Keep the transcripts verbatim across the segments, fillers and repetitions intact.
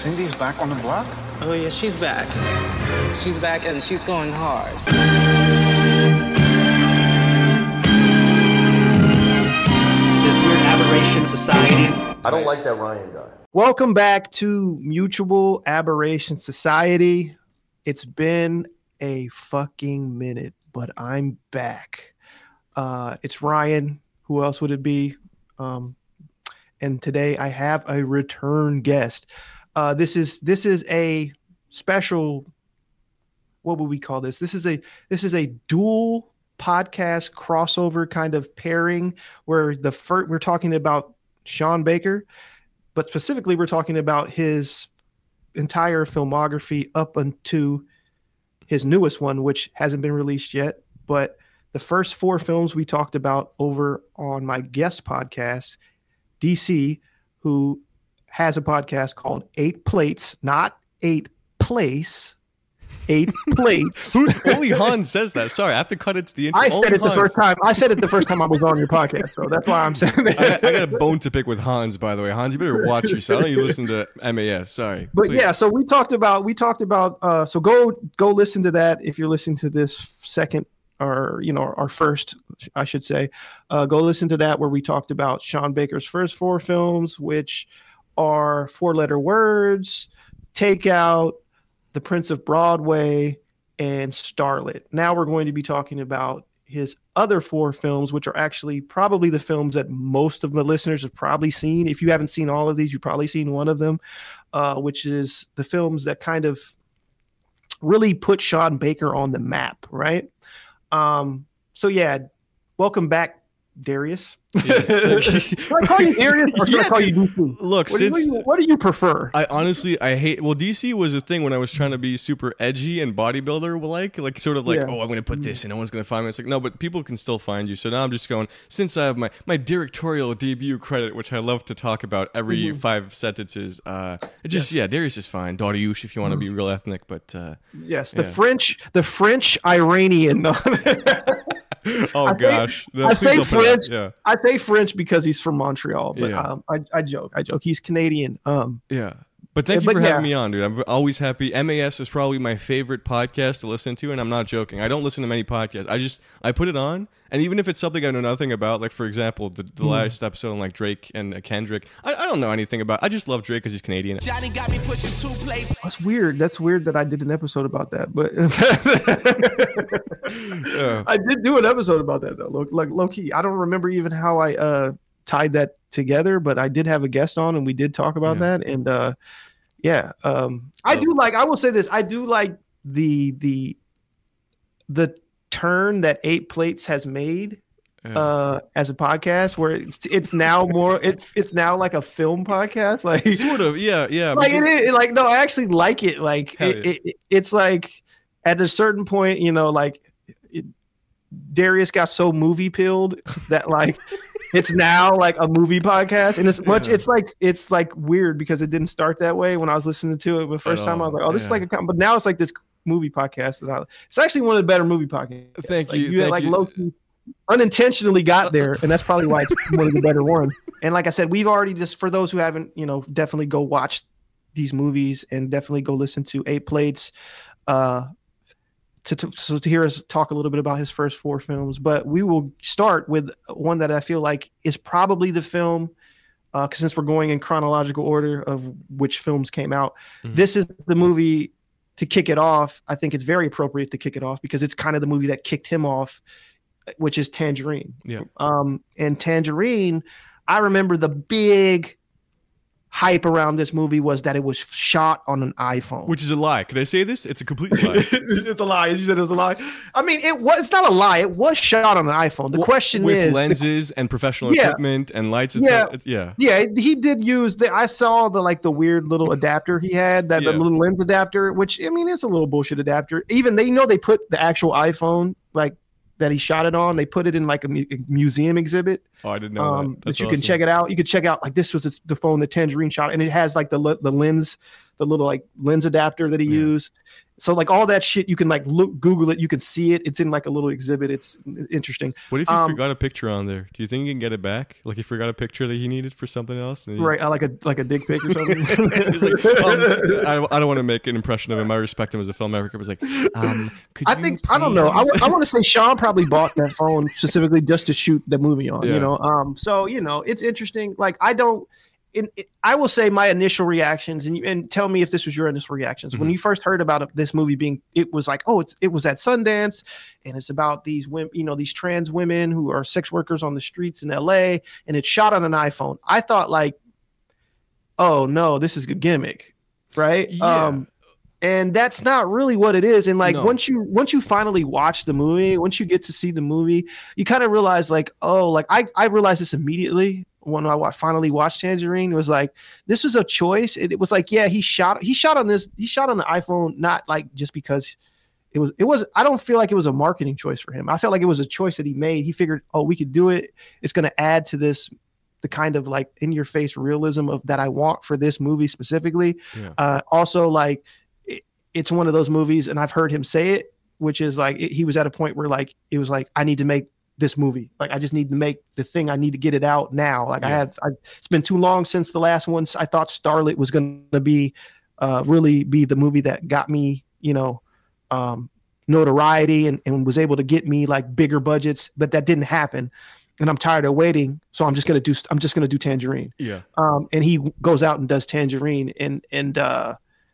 Cindy's back on the block? Oh, yeah, she's back. She's back, and she's going hard. This weird aberration society. I don't like that Ryan guy. Welcome back to Mutual Aberration Society. It's been a fucking minute, but I'm back. Uh, it's Ryan. Who else would it be? Um, and today I have a return guest. Uh, this is this is a special. What would we call this? This is a this is a dual podcast crossover kind of pairing where the first we're talking about Sean Baker, but specifically we're talking about his entire filmography up until his newest one, which hasn't been released yet. But the first four films we talked about over on my guest podcast, D C, who has a podcast called Eight Plates, not Eight Place. Eight plates. Who, only Hans says that. Sorry, I have to cut it to the intro. I said only it the Hans. first time. I said it the first time I was on your podcast, so that's why I'm saying that. I, got, I got a bone to pick with Hans, by the way. Hans, you better watch yourself. I know you listen to M A S. Sorry, but please. yeah. So we talked about we talked about. Uh, so go go listen to that if you're listening to this second or you know our first, I should say. Uh, go listen to that where we talked about Sean Baker's first four films, which are Four Letter Words, Takeout, The Prince of Broadway, and Starlet. Now we're going to be talking about his other four films, which are actually probably the films that most of the listeners have probably seen. If you haven't seen all of these, you've probably seen one of them, uh, which is the films that kind of really put Sean Baker on the map, right? Um, so yeah, welcome back, Darius. Yes. Should I call you Darius or should Yeah. I call you D C? Look, What, since do you, what do you prefer? I honestly I hate well D C was a thing when I was trying to be super edgy and bodybuilder like like sort of like Yeah. oh I'm gonna put this and no one's gonna find me. It's like no, but people can still find you. So now I'm just going since I have my my directorial debut credit, which I love to talk about every Mhm. five sentences. Uh, it just Yes. yeah, Darius is fine. Dariush if you want to be real ethnic, but uh, Yes, the yeah. French, the French Iranian. oh I say- gosh, No, I please say don't put it French. out. Yeah, I say French because he's from Montreal, but Yeah. um, I, I joke. I joke. He's Canadian. Um, yeah. But thank Yeah, you but for yeah. having me on, dude. I'm always happy. M A S is probably my favorite podcast to listen to, and I'm not joking. I don't listen to many podcasts. I just I put it on, and even if it's something I know nothing about, like for example, the, the Hmm. last episode on like Drake and uh, Kendrick, I, I don't know anything about. I just love Drake because he's Canadian. Johnny got me pushing two places. that's weird. That's weird that I did an episode about that, but Yeah. I did do an episode about that though. Look, like low key, I don't remember even how I uh, tied that together, but I did have a guest on, and we did talk about Yeah. that, and uh, yeah, um, I do like. I will say this: I do like the the the turn that Eight Plates has made Yeah. uh as a podcast, where it's it's now more it, it's now like a film podcast, like Sort of, yeah, yeah. like because- it is like no, I actually like it. Like Hell it, yeah. it, it- it's like at a certain point, you know, like it, Darius got so movie pilled that like it's now like a movie podcast, and it's much. Yeah. It's like it's like weird because it didn't start that way when I was listening to it the first time. I was all, like, oh, this is yeah. like a, com-" but now it's like this movie podcast. That I, it's actually one of the better movie podcasts. Thank Like, you, You had, thank like you. low-key unintentionally got there, and that's probably why it's one of the better ones. And like I said, we've already just for those who haven't, you know, definitely go watch these movies and definitely go listen to Eight Plates. Uh, to, to so to hear us talk a little bit about his first four films, but we will start with one that I feel like is probably the film, uh, since we're going in chronological order of which films came out. Mhm. This is the movie to kick it off. I think it's very appropriate to kick it off because it's kind of the movie that kicked him off, which is Tangerine. Yeah. Um, and Tangerine, I remember the big hype around this movie was that it was shot on an iPhone. Which is a lie. Could I say this? It's a complete lie. It's a lie. You said it was a lie. I mean, it was. It's not a lie. It was shot on an iPhone. The question with is, lenses and professional Yeah. equipment and lights. And Yeah. stuff. It's- yeah. yeah, he did use the. I saw the like the weird little adapter he had, that Yeah. the little lens adapter, which I mean, it's a little bullshit adapter. Even they you know they put the actual iPhone like that he shot it on. They put it in like a, mu- a museum exhibit. Oh, I didn't know Um, that. that That's you can awesome. check it out. You could check out like this was the phone that Tangerine shot, and it has like the le- the lens the little like lens adapter that he Yeah. used. So like all that shit, you can like look, Google it, you can see it. It's in like a little exhibit. It's interesting. What if you Um, forgot a picture on there? Do you think you can get it back? Like, he forgot a picture that he needed for something else? And he- Right, I like a like a dick pic or something. He's like, um, I, don't- I don't want to make an impression of him. I respect him as a filmmaker. But was like, um, could I you think I don't know. I, please- want to say Sean probably bought that phone specifically just to shoot the movie on. Yeah. You know, um, so you know, it's interesting. Like I don't. In, it, I will say my initial reactions, and you, and tell me if this was your initial reactions Mm-hmm. when you first heard about it, this movie being. It was like, oh, it's it was at Sundance, and it's about these women, you know, these trans women who are sex workers on the streets in L A, and it's shot on an iPhone. I thought like, oh no, this is a gimmick, right? Yeah. Um, and that's not really what it is. And like No. once you once you finally watch the movie, once you get to see the movie, you kind of realize like, oh, like I I realized this immediately when I wa- finally watched Tangerine. It was like this was a choice. It, it was like, yeah, he shot he shot on this he shot on the iPhone, not like just because it was it was I don't feel like it was a marketing choice for him. I felt like it was a choice that he made. He figured, oh, we could do it. It's going to add to this the kind of like in your face realism of that I want for this movie specifically. Yeah. Uh, also, like it, it's one of those movies, and I've heard him say it, which is like it, he was at a point where like it was like I need to make this movie. Like I just need to make the thing. I need to get it out now. Like I Yeah. have. I, it's been too long since the last one. I thought Starlet was going to be uh, really be the movie that got me, you know, um, notoriety and, and was able to get me like bigger budgets, but that didn't happen. And I'm tired of waiting, so I'm just gonna do. I'm just gonna do Tangerine. Yeah. Um, and he goes out and does Tangerine, and and uh,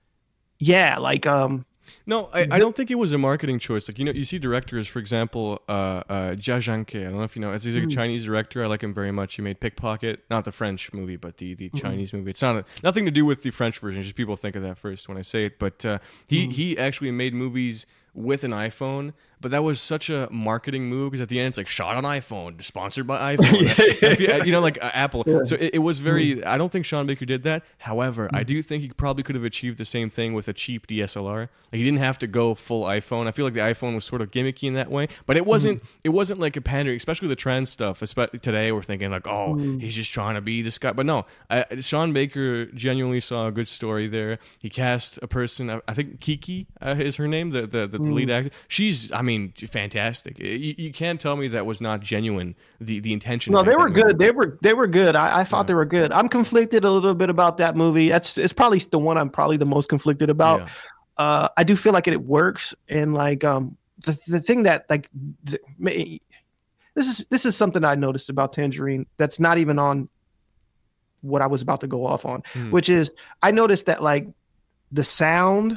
yeah, like um, No, I, I don't think it was a marketing choice. Like, you know, you see directors, for example, uh, uh, Jia Zhangke. I don't know if you know. He's like a Chinese director. I like him very much. He made Pickpocket, not the French movie, but the, the Chinese movie. It's not a, nothing to do with the French version. Just people think of that first when I say it. But uh, he he actually made movies with an iPhone, but that was such a marketing move because at the end it's like shot on iPhone, sponsored by iPhone. If you, you know, like uh, Apple. So it, it was very. I don't think Sean Baker did that. However, I do think he probably could have achieved the same thing with a cheap D S L R. Like he didn't have to go full iPhone. I feel like the iPhone was sort of gimmicky in that way, but it wasn't. It wasn't like a pandering, especially the trans stuff. Especially today, we're thinking like, oh, he's just trying to be this guy. But no, I, Sean Baker genuinely saw a good story there. He cast a person. I, I think Kiki uh, is her name. The the, the lead actor. She's, I mean, fantastic. You, you can't tell me that was not genuine. The the intention. no, to make they were that movie. good. They were they were good. I, I thought they were good. I'm conflicted a little bit about that movie. That's it's probably the one I'm probably the most conflicted about. Yeah. Uh, I do feel like it, it works, and like um, the the thing that like the, may, this is this is something I noticed about Tangerine that's not even on what I was about to go off on, Hmm. which is I noticed that like the sound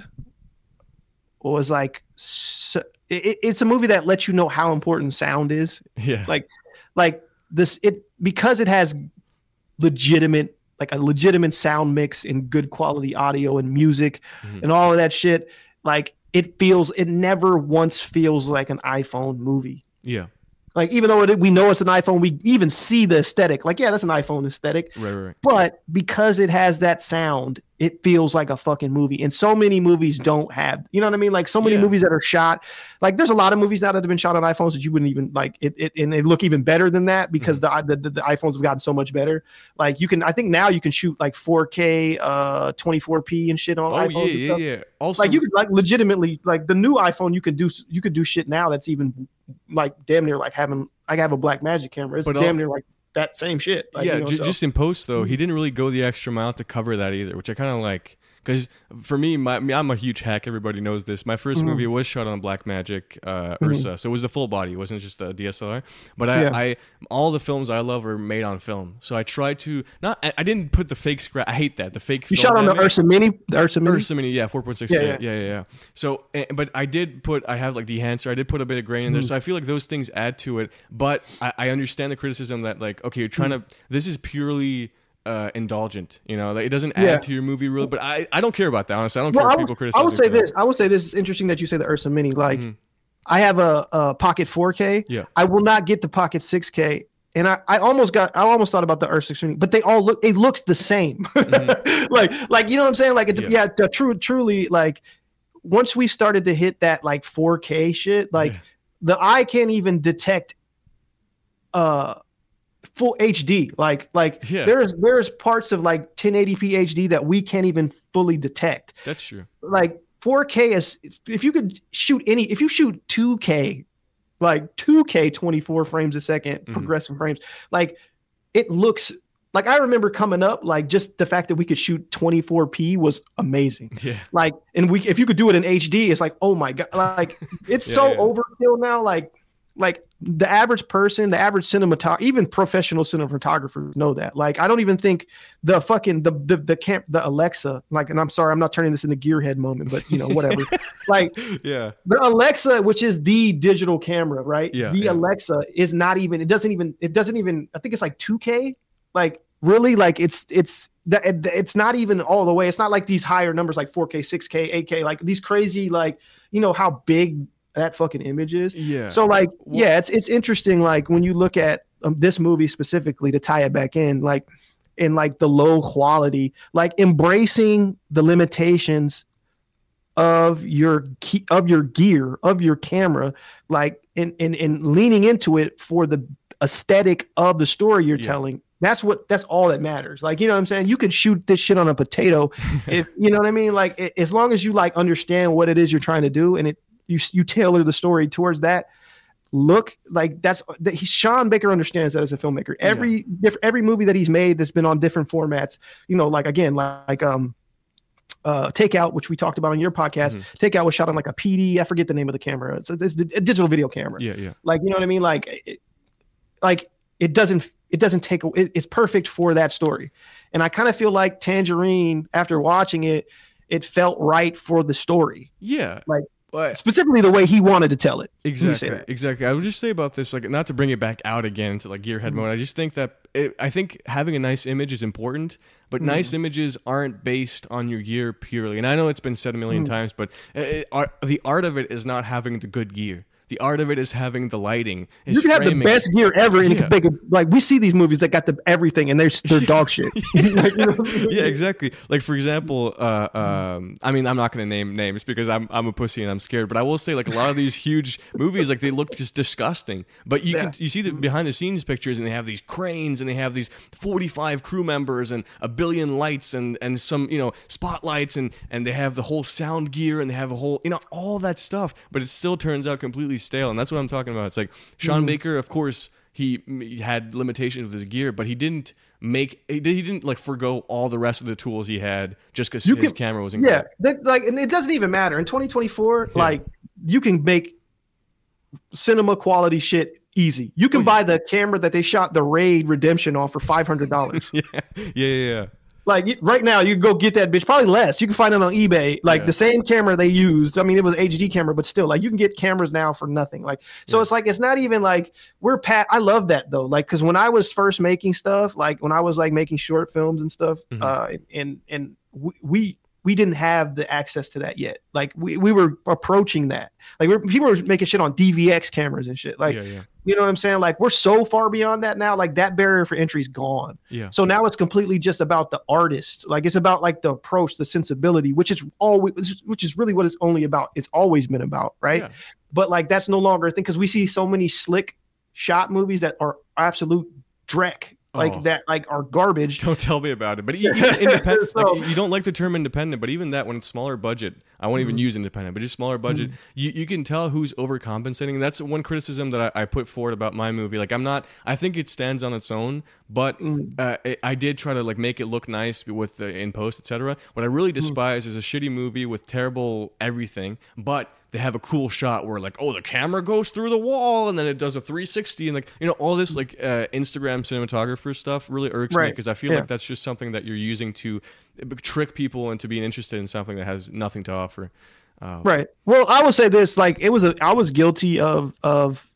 was like so, it, it's a movie that lets you know how important sound is. Yeah. Like like this it because it has legitimate like a legitimate sound mix and good quality audio and music Mhm. and all of that shit. Like it feels it never once feels like an iPhone movie. Yeah. Like even though it, we know it's an iPhone, we even see the aesthetic. Like yeah, that's an iPhone aesthetic. Right. Right. right. But because it has that sound, it feels like a fucking movie. And so many movies don't have, you know what I mean? Like so many Yeah. movies that are shot, like there's a lot of movies now that have been shot on iPhones that you wouldn't even like it, it and they look even better than that because Mm-hmm. the, the the iPhones have gotten so much better. Like you can, I think now you can shoot like four K, uh, twenty-four P and shit on Oh iPhones. yeah, and yeah, stuff. yeah. Also, Like you could like legitimately like the new iPhone, you could do you could do shit now that's even like damn near like having I have a Black Magic camera. It's But damn all- near like that same shit. Like, yeah, you know, ju- so- just in post though, he didn't really go the extra mile to cover that either, which I kind of like. Because for me, my, me, I'm a huge hack. Everybody knows this. My first Mhm. movie was shot on Blackmagic uh, Mhm. Ursa, so it was a full body. It wasn't just a D S L R. But I, Yeah. I, all the films I love are made on film. So I tried to not. I, I didn't put the fake scratch. I hate that the fake. You film shot on the damage. Ursa Mini, the Ursa Mini. Ursa Mini, yeah, four point six Yeah, K, yeah. yeah, yeah, yeah. So, eh, but I did put, I have like the enhancer, I did put a bit of grain in there, Mm-hmm. so I feel like those things add to it. But I, I understand the criticism that like, okay, you're trying Mm-hmm. to, this is purely uh, indulgent, you know, like it doesn't add Yeah. to your movie really. But I, I don't care about that. Honestly, I don't Well, care I if would, people I criticize. would it say for that. this. I would say this is interesting that you say the Ursa Mini. Like, Mhm. I have a, a Pocket four K. Yeah. I will not get the Pocket six K, and I, I almost got I almost thought about the Ursa six Mini, but they all look it looks the same. like like you know what I'm saying? Like it, Mm-hmm. Yeah. yeah, the true truly like once we started to hit that like four K shit, like Yeah. the eye can't even detect uh full H D. Like like Yeah. there's there's parts of like ten eighty p H D that we can't even fully detect. That's true. Like four K is if you could shoot any if you shoot two K, like two K twenty-four frames a second, Mm-hmm. progressive frames, like it looks like I remember coming up, like just the fact that we could shoot twenty-four p was amazing. Yeah. Like, and we if you could do it in H D, it's like, oh my god, like it's Yeah, so yeah. overkill now. Like, like the average person, the average cinematographer, even professional cinematographers know that. Like, I don't even think the fucking the the the camp the Alexa, like, and I'm sorry, I'm not turning this into gearhead moment, but you know, whatever. Like Yeah. the Alexa, which is the digital camera, right? Yeah, The yeah. Alexa is not even, it doesn't even, it doesn't even, I think it's like two K. Like really, like it's, it's, that it's not even all the way. It's not like these higher numbers like four K, six K, eight K, like these crazy, like, you know, how big that fucking image is. Yeah. So like, Well- yeah, it's, it's interesting. Like when you look at um, this movie specifically to tie it back in, like in like the low quality, like embracing the limitations of your key, of your gear, of your camera, like and and and leaning into it for the aesthetic of the story you're Yeah. telling. That's what that's all that matters. Like, you know what I'm saying? You could shoot this shit on a potato if you know what I mean? Like it, as long as you like understand what it is you're trying to do and it you you tailor the story towards that. Look, like that's that he, Sean Baker understands that as a filmmaker. Every different every movie that he's made that's been on different formats, you know, like again, like, like um uh Takeout, which we talked about on your podcast. Mhm. Takeout was shot on like a P D. I forget the name of the camera. It's a, it's a digital video camera. Yeah. Yeah. Like, you know what I mean? Like, it, like it doesn't it doesn't take it, it's perfect for that story. And I kind of feel like Tangerine, after watching it, it felt right for the story, Yeah. Like, But specifically the way he wanted to tell it. Let me say exactly, that. exactly. I would just say about this, like, not to bring it back out again into like gearhead Mm-hmm. mode. I just think that it, I think having a nice image is important, but Mm-hmm. nice images aren't based on your gear purely. And I know it's been said a million Mm-hmm. times, but it, it- art, the art of it is not having the good gear. The art of it is having the lighting. Is You can have the framing. best gear ever, and it Yeah. could make it, like we see these movies that got the everything, and they're they're dog shit. Like, you know? Yeah, exactly. Like for example, uh, um, I mean, I'm not going to name names because I'm I'm a pussy and I'm scared. But I will say, like a lot of these huge movies, like they look just disgusting. But you Yeah. can you see the behind the scenes pictures, and they have these cranes, and they have these forty-five crew members, and a billion lights, and and some you know spotlights, and and they have the whole sound gear, and they have a whole you know all that stuff. But it still turns out completely stale, and that's what I'm talking about. It's like Sean Mm-hmm. Baker, of course. He he had limitations with his gear, but he didn't make he did- he didn't like forgo all the rest of the tools he had just because his You can- camera was Yeah, incredible. that, like, and it doesn't even matter in twenty twenty-four. Like, you can make cinema quality shit easy. You can Oh, yeah. buy the camera that they shot the Raid Redemption on for five hundred dollars. Yeah, yeah, yeah, yeah. Like you- right now, you can go get that bitch, probably less. You can find it on eBay, like Yeah. the same camera they used. I mean, it was H D camera, but still, like you can get cameras now for nothing. Like, so Yeah. it's like it's not even like we're pat. I love that though, like because when I was first making stuff, like when I was like making short films and stuff, Mhm. uh, and and we. we we didn't have the access to that yet. Like we, we were approaching that. Like we're, people were making shit on D V X cameras and shit. Like, yeah, yeah, you know what I'm saying? Like we're so far beyond that now. Like that barrier for entry is gone. yeah. So now it's completely just about the artist. Like it's about like the approach, the sensibility, which is always, which is really what it's only about. It's always been about, right? Yeah. But like that's no longer a thing because we see so many slick shot movies that are absolute dreck, like Oh. that, like are garbage. Don't tell me about it. But e- even independent, So- like, you don't like the term independent, but even that when it's smaller budget, I won't Mm-hmm. even use independent, but just smaller budget, you, you can tell who's overcompensating. And that's one criticism that I, I put forward about my movie. Like I'm not, I think it stands on its own, but Mm. uh, I, I did try to like make it look nice with the in post, et cetera. What I really Mm. despise is a shitty movie with terrible everything, but they have a cool shot where like, oh, the camera goes through the wall and then it does a three sixty and like, you know, all this like uh, Instagram cinematographer stuff really irks me Right. because I feel Yeah. like that's just something that you're using to trick people into being interested in something that has nothing to offer. Uh, Right. Well, I will say this: like, it was a, I was guilty of of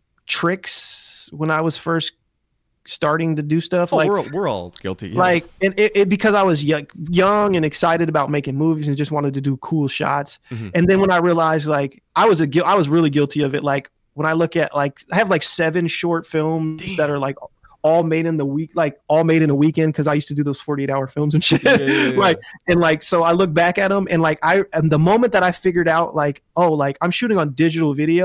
tricks when I was first starting to do stuff. oh, like, we're, all- we're all guilty. Yeah. like, and it, it because I was young, young and excited about making movies and just wanted to do cool shots. Mhm. And then when I realized, like, I was a, guil- I was really guilty of it. Like, when I look at, like, I have like seven short films Damn. that are like all made in the week, like all made in a weekend, because I used to do those forty-eight hour films and shit. Yeah, yeah, yeah, yeah. Like, and like, so I look back at them and like, I, and the moment that I figured out, like, oh, like I'm shooting on digital video,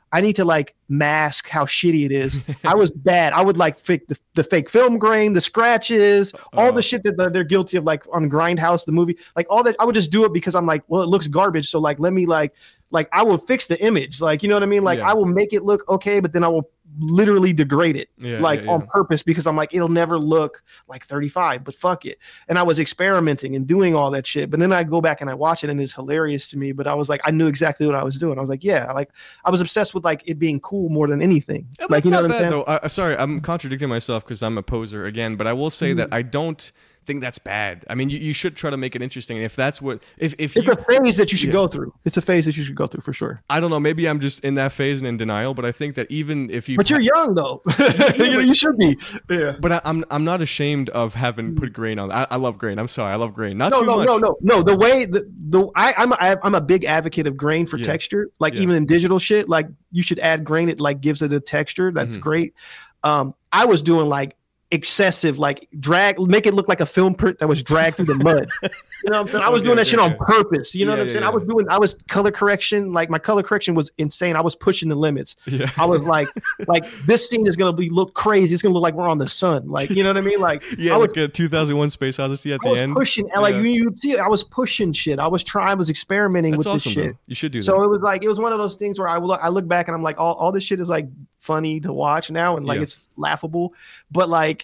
I need to like mask how shitty it is. I was bad. I would like fake the, the fake film grain, the scratches, all Oh. the shit that they're, they're guilty of, like on Grindhouse, the movie, like all that. I would just do it because I'm like, well, it looks garbage. So like, let me like, like I will fix the image. Like, you know what I mean? Like Yeah. I will make it look okay, but then I will literally degrade it Yeah, like yeah, yeah. on purpose because I'm like, it'll never look like thirty-five, but fuck it. And I was experimenting and doing all that shit. But then I go back and I watch it and it's hilarious to me. But I was like, I knew exactly what I was doing. I was like, yeah, like I was obsessed with like it being cool more than anything. Yeah, like, that's you know not what I'm bad saying? though. I, sorry, I'm contradicting myself because I'm a poser again, but I will say that I don't think that's bad. I mean, you, you should try to make it interesting. And if that's what, if, if It's you, a phase that you should Yeah. go through. It's a phase that you should go through for sure. I don't know, maybe I'm just in that phase and in denial, but I think that even if you, But you're young though. you, know, you should be. Yeah. but I, I'm I'm not ashamed of having put grain on. I, I love grain. I'm sorry, I love grain. Not No, too no, much. no, no, no. The way the the I, I'm a, I'm a big advocate of grain for Yeah. texture. Like Yeah. even in digital shit, like you should add grain. It like gives it a texture. That's Mhm. great. Um, I was doing like excessive, like drag, make it look like a film print that was dragged through the mud. You know what I'm saying? I was Okay, doing that okay, shit on okay. purpose. You know Yeah, what I'm yeah, saying? yeah. I was doing, I was color correction. Like my color correction was insane. I was pushing the limits. Yeah. I was like, like this scene is gonna be look crazy. It's gonna look like we're on the sun. Like, you know what I mean? Like, yeah, I was like a two thousand one Space Odyssey at I the was end. pushing, like Yeah. you, you see, I was pushing shit. I was trying, I was experimenting That's with awesome. this shit. Though. You should do So that. it was like it was one of those things where I look, I look back and I'm like, all, all this shit is like funny to watch now, and like Yeah. it's laughable. But like,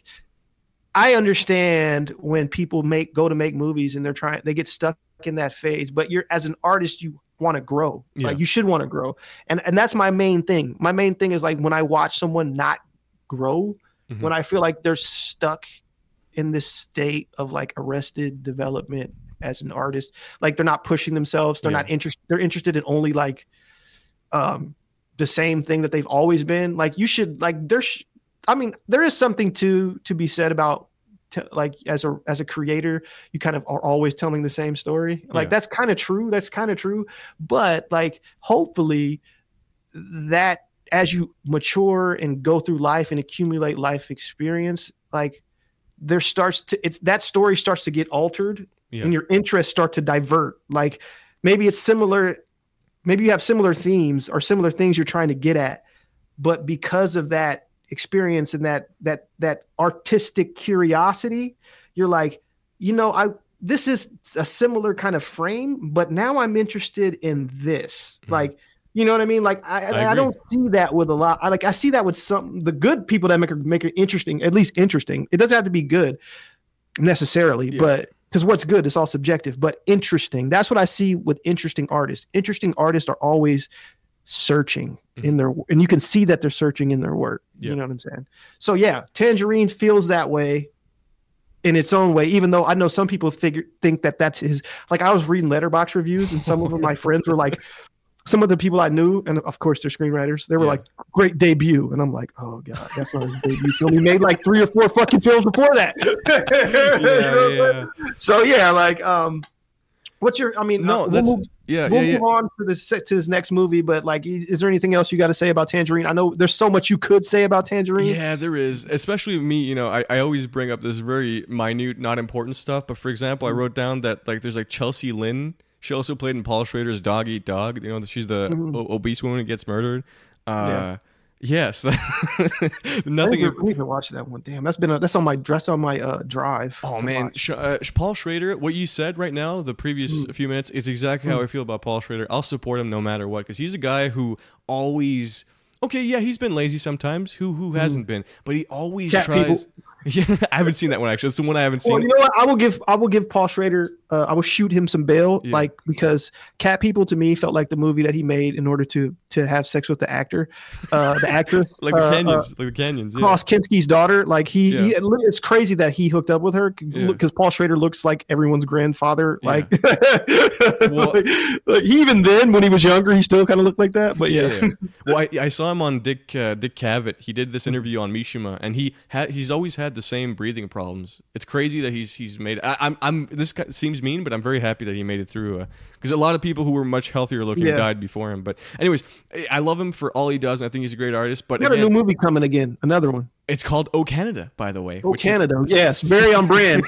I understand when people make go to make movies and they're trying, they get stuck in that phase. But you're as an artist, you want to grow. Yeah. Like you should want to grow, and and that's my main thing. My main thing is like when I watch someone not grow, Mhm. when I feel like they're stuck in this state of like arrested development as an artist, like they're not pushing themselves, they're Yeah. not interested, they're interested in only like um the same thing that they've always been. Like you should like there's I mean there is something to to be said about t- like as a as a creator you kind of are always telling the same story. Like Yeah. that's kind of true, that's kind of true, but like hopefully that as you mature and go through life and accumulate life experience, like there starts to it's that story starts to get altered Yeah. and your interests start to divert. Like maybe it's similar, maybe you have similar themes or similar things you're trying to get at, but because of that experience and that that that artistic curiosity, you're like, you know, I this is a similar kind of frame, but now I'm interested in this. Mhm. Like, you know what I mean? Like I, I I, agree. don't see that with a lot. I like I see that with some the good people that make it make it interesting, at least interesting. It doesn't have to be good necessarily, Yeah. but because what's good is all subjective, but interesting. That's what I see with interesting artists. Interesting artists are always searching in their, and you can see that they're searching in their work. Yeah. You know what I'm saying? So yeah, Tangerine feels that way in its own way, even though I know some people figure think that that's his. Like I was reading Letterboxd reviews, and some of them, my friends were like, some of the people I knew, and of course they're screenwriters, they were Yeah. like, great debut. And I'm like, oh God, that's not his debut film. He made like three or four fucking films before that. You know what I'm saying? yeah. So yeah, like, um, what's your, I mean, No, uh, we'll that's move, yeah, we'll yeah, yeah. move on to this, to this next movie, but like, i- is there anything else you got to say about Tangerine? I know there's so much you could say about Tangerine. Yeah, there is. Especially me, you know, I, I always bring up this very minute, not important stuff. But for example, I Mm-hmm. wrote down that like there's like Chelsea Lynn. She also played in Paul Schrader's Dog Eat Dog. You know, she's the Mhm. o- obese woman who gets murdered. Uh, Yeah. Yes. I Nothing. need, to, I need to watch that one. Damn, that's been a, that's on my that's on my uh drive. Oh to man, watch. Sh- uh, Sh- Paul Schrader. What you said right now, the previous Mm. few minutes, is exactly how I feel about Paul Schrader. I'll support him no matter what because he's a guy who always. Okay, yeah, he's been lazy sometimes. Who who hasn't been? But he always Cat tries. Yeah, I haven't seen that one actually. It's the one I haven't Well, seen. you know what? I will give I will give Paul Schrader. Uh, I will shoot him some bail, Yeah. like because Cat People to me felt like the movie that he made in order to to have sex with the actor, uh, the actress, like the uh, canyons, like the canyons. Yeah. Klaus Kinski's daughter. Like he, Yeah. he, it's crazy that he hooked up with her Yeah. because Paul Schrader looks like everyone's grandfather. Yeah. Like, Well- like, like, even then, when he was younger, he still kind of looked like that. But yeah, yeah. Well, I, I saw him on Dick uh, Dick Cavett. He did this interview on Mishima, and he had he's always had the same breathing problems. It's crazy that he's he's made. I, I'm I'm this ki- seems mean, but I'm very happy that he made it through. Because a lot of people who were much healthier looking Yeah. died before him. But anyways, I- I love him for all he does, and I think he's a great artist. But we got a again, new movie coming again, another one. it's called Oh Canada, by the way. Oh, which is- Canada, yes, very on brand.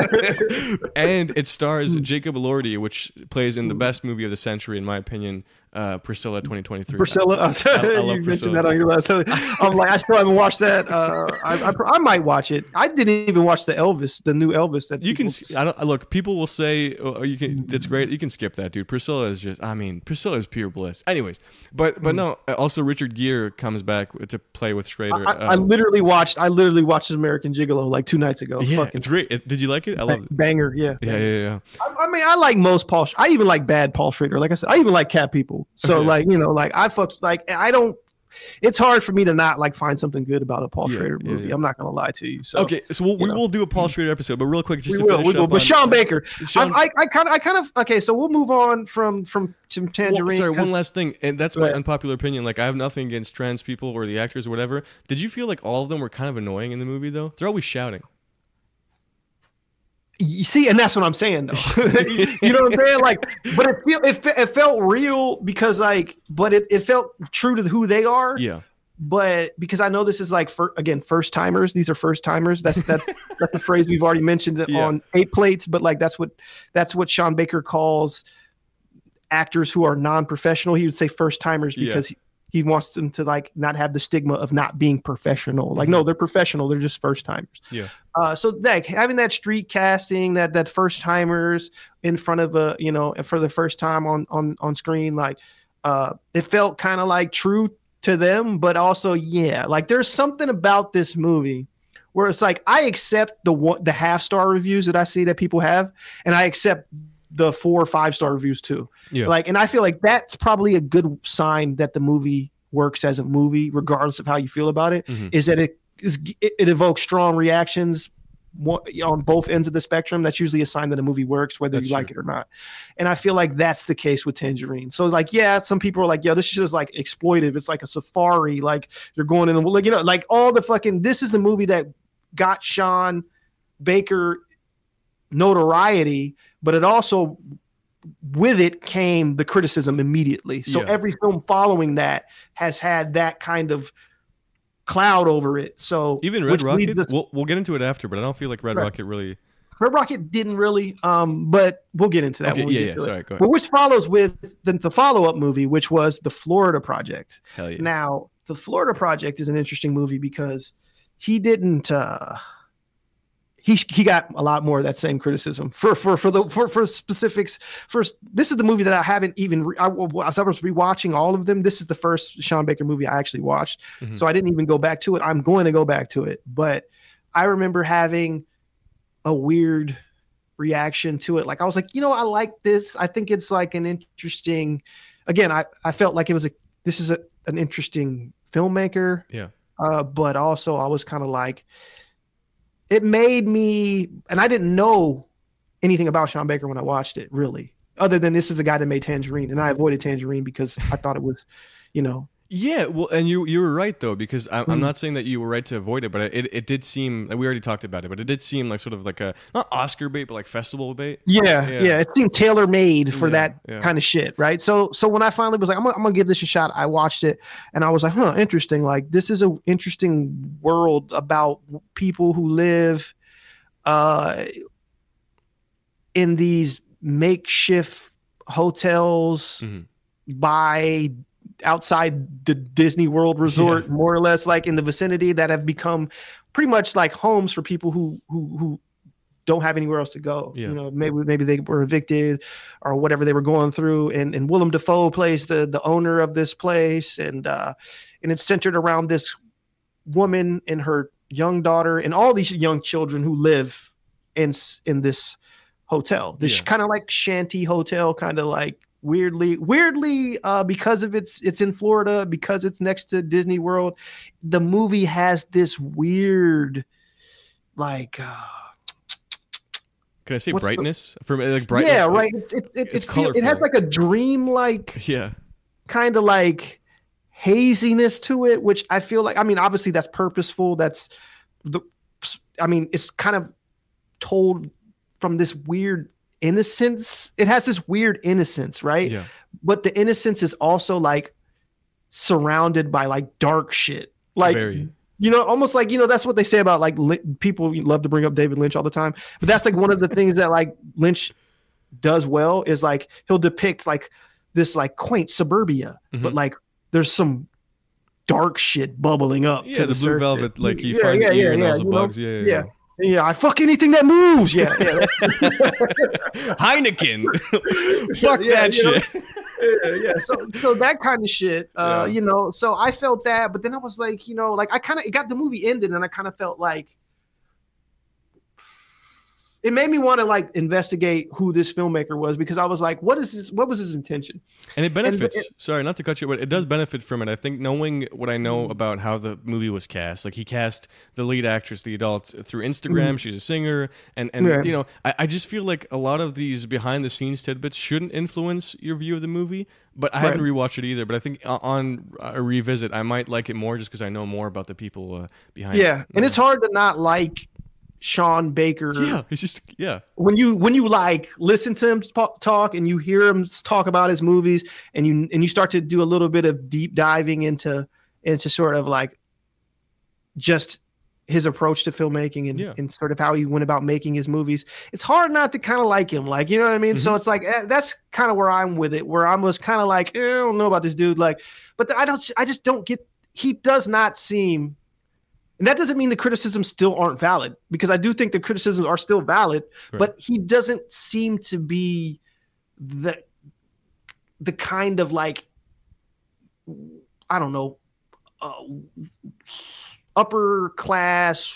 and it stars Hmm. Jacob Elordi, which plays in the best movie of the century, in my opinion, uh, Priscilla twenty twenty-three. Priscilla, I, I you love mentioned Priscilla. that on your last. I'm like, I still haven't watched that. Uh, I, I, I might watch it. I didn't even watch the Elvis, the new Elvis. That You can people- s- I don't look. People will say, "Oh, you can." It's great. You can skip that, dude. Priscilla is just. I mean, Priscilla is pure bliss. Anyways, but but no. Also, Richard Gere comes back to play with Schrader. I, I Um, literally watched. I literally watched American Gigolo like two nights ago. yeah, Fucking it's great. It, did you like it? I love it. banger. Yeah. Yeah, yeah, yeah. I, I mean, I like most Paul. I even like bad Paul Schrader. Like I said, I even like Cat People. So Okay. like you know, like I fuck like I don't. It's hard for me to not like find something good about a Paul Yeah, Schrader yeah, movie. yeah. I'm not gonna lie to you. So Okay, so we'll, we know. will do a Paul Schrader episode, but real quick, just we to will. finish We will. up But on- Sean Baker, Sean- I, I kind of, I kind of. Okay, so we'll move on from from some Tangerine. Well, sorry, one 'cause- last thing, and that's Go my ahead. unpopular opinion. Like, I have nothing against trans people or the actors or whatever. Did you feel like all of them were kind of annoying in the movie, though? They're always shouting. You see, and that's what I'm saying, though. You know what I'm saying? Like, but it feel it, fe- it felt real because, like, but it, it felt true to who they are. Yeah. But because I know this is like for again first timers, these are first timers. That's that's that's the phrase we've already mentioned Yeah. on eight plates. But like that's what that's what Sean Baker calls actors who are non-professional. He would say first timers Yeah. because he, he wants them to like not have the stigma of not being professional. Like no, they're professional. They're just first timers. Yeah. Uh, so like having that street casting, that that first timers in front of a you know for the first time on on on screen, like uh, it felt kind of like true to them, but also yeah, like there's something about this movie where it's like I accept the one the half star reviews that I see that people have, and I accept the four or five star reviews too. Yeah. Like, and I feel like that's probably a good sign that the movie works as a movie, regardless of how you feel about it. Mhm. Is that it is it, it evokes strong reactions one- on both ends of the spectrum. That's usually a sign that a movie works, whether That's you like true. it or not. And I feel like that's the case with Tangerine. So like, yeah, some people are like, yo, this is just like exploitive. It's like a safari. Like you're going in and like, you know, like all the fucking, this is the movie that got Sean Baker notoriety, but it also, with it came the criticism immediately. So Yeah. every film following that has had that kind of cloud over it. So Even Red which Rocket, leads us- we'll, we'll get into it after, but I don't feel like Red Right. Rocket really. Red Rocket didn't really, um, but we'll get into that. Okay, when we yeah, get yeah. to it. Sorry, go ahead. But which follows with the, the follow-up movie, which was the Florida Project. Hell yeah. Now, the Florida Project is an interesting movie because he didn't. Uh, he he got a lot more of that same criticism for for for the for for specifics. First, this is the movie that I haven't even. Re- I, as I was rewatching all of them, this is the first Sean Baker movie I actually watched, Mhm. so I didn't even go back to it. I'm going to go back to it, but I remember having a weird reaction to it. Like I was like, you know, I like this. I think it's like an interesting. Again, I I felt like it was a. This is a an interesting filmmaker. Yeah. Uh, but also I was kind of like, it made me, and I didn't know anything about Sean Baker when I watched it, really, other than this is the guy that made Tangerine, and I avoided Tangerine because I thought it was, you know, Yeah, well, and you you were right though, because I'm, I'm Mhm. not saying that you were right to avoid it, but it, it did seem we already talked about it, but it did seem like sort of like a not Oscar bait, but like festival bait. yeah, Yeah. yeah, it seemed tailor made for Yeah, that yeah. kind of shit, right? So, so when I finally was like, I'm gonna, I'm gonna give this a shot, I watched it, and I was like, huh, interesting. Like this is an interesting world about people who live, uh, in these makeshift hotels Mhm. by outside the Disney World resort, Yeah. more or less like in the vicinity, that have become pretty much like homes for people who who who don't have anywhere else to go. Yeah. You know, maybe maybe they were evicted or whatever they were going through. And and Willem Dafoe plays the the owner of this place, and uh, and it's centered around this woman and her young daughter and all these young children who live in s- in this hotel, this Yeah. kind of like shanty hotel, kind of like weirdly weirdly uh because of its it's in Florida, because it's next to Disney World. The movie has this weird like uh Can I say What's the- brightness for me? Like bright. yeah, like- right, it's it's it, it's it, feel, it has colorful. like a dream like Yeah, kind of like haziness to it, which I feel like, I mean, obviously that's purposeful. That's the, I mean, it's kind of told from this weird innocence. It has this weird innocence, right? yeah, But the innocence is also like surrounded by like dark shit. Like, very. you know, almost like, you know, that's what they say about like Lin- people love to bring up David Lynch all the time. But that's like one of the things that like Lynch does well is like he'll depict like this like quaint suburbia, Mhm. but like there's some dark shit bubbling up. Yeah, to the, the blue surface. velvet, like you Yeah, find yeah, the ear yeah, and yeah, all the you know? bugs. Yeah, yeah, Yeah. Yeah, I fuck anything that moves. Yeah, yeah. yeah. Heineken. Fuck Yeah, that you know? shit. yeah, yeah. So, so that kind of shit, uh, Yeah. you know. So I felt that, but then I was like, you know, like I kind of it got the movie ended, and I kind of felt like it made me want to like investigate who this filmmaker was because I was like, what is this? What was his intention? And it benefits. it- sorry, not to cut you, but it does benefit from it. I think knowing what I know about how the movie was cast, like he cast the lead actress, the adult, through Instagram. She's a singer, and and Yeah. you know, I, I just feel like a lot of these behind the scenes tidbits shouldn't influence your view of the movie. But I haven't Right. rewatched it either. But I think o- on a revisit, I might like it more just because I know more about the people uh, behind. Yeah, it. and it's hard to not like Sean Baker. Yeah, it's just yeah. when you when you like listen to him talk, talk and you hear him talk about his movies and you and you start to do a little bit of deep diving into into sort of like just his approach to filmmaking and, Yeah. and sort of how he went about making his movies, it's hard not to kind of like him, like, you know what I mean? So it's like eh, that's kind of where I'm with it, where I was kind of like eh, I don't know about this dude, like, but I don't I just don't get, he does not seem. And that doesn't mean the criticisms still aren't valid, because I do think the criticisms are still valid, Right. but he doesn't seem to be the the kind of like, I don't know, uh, upper class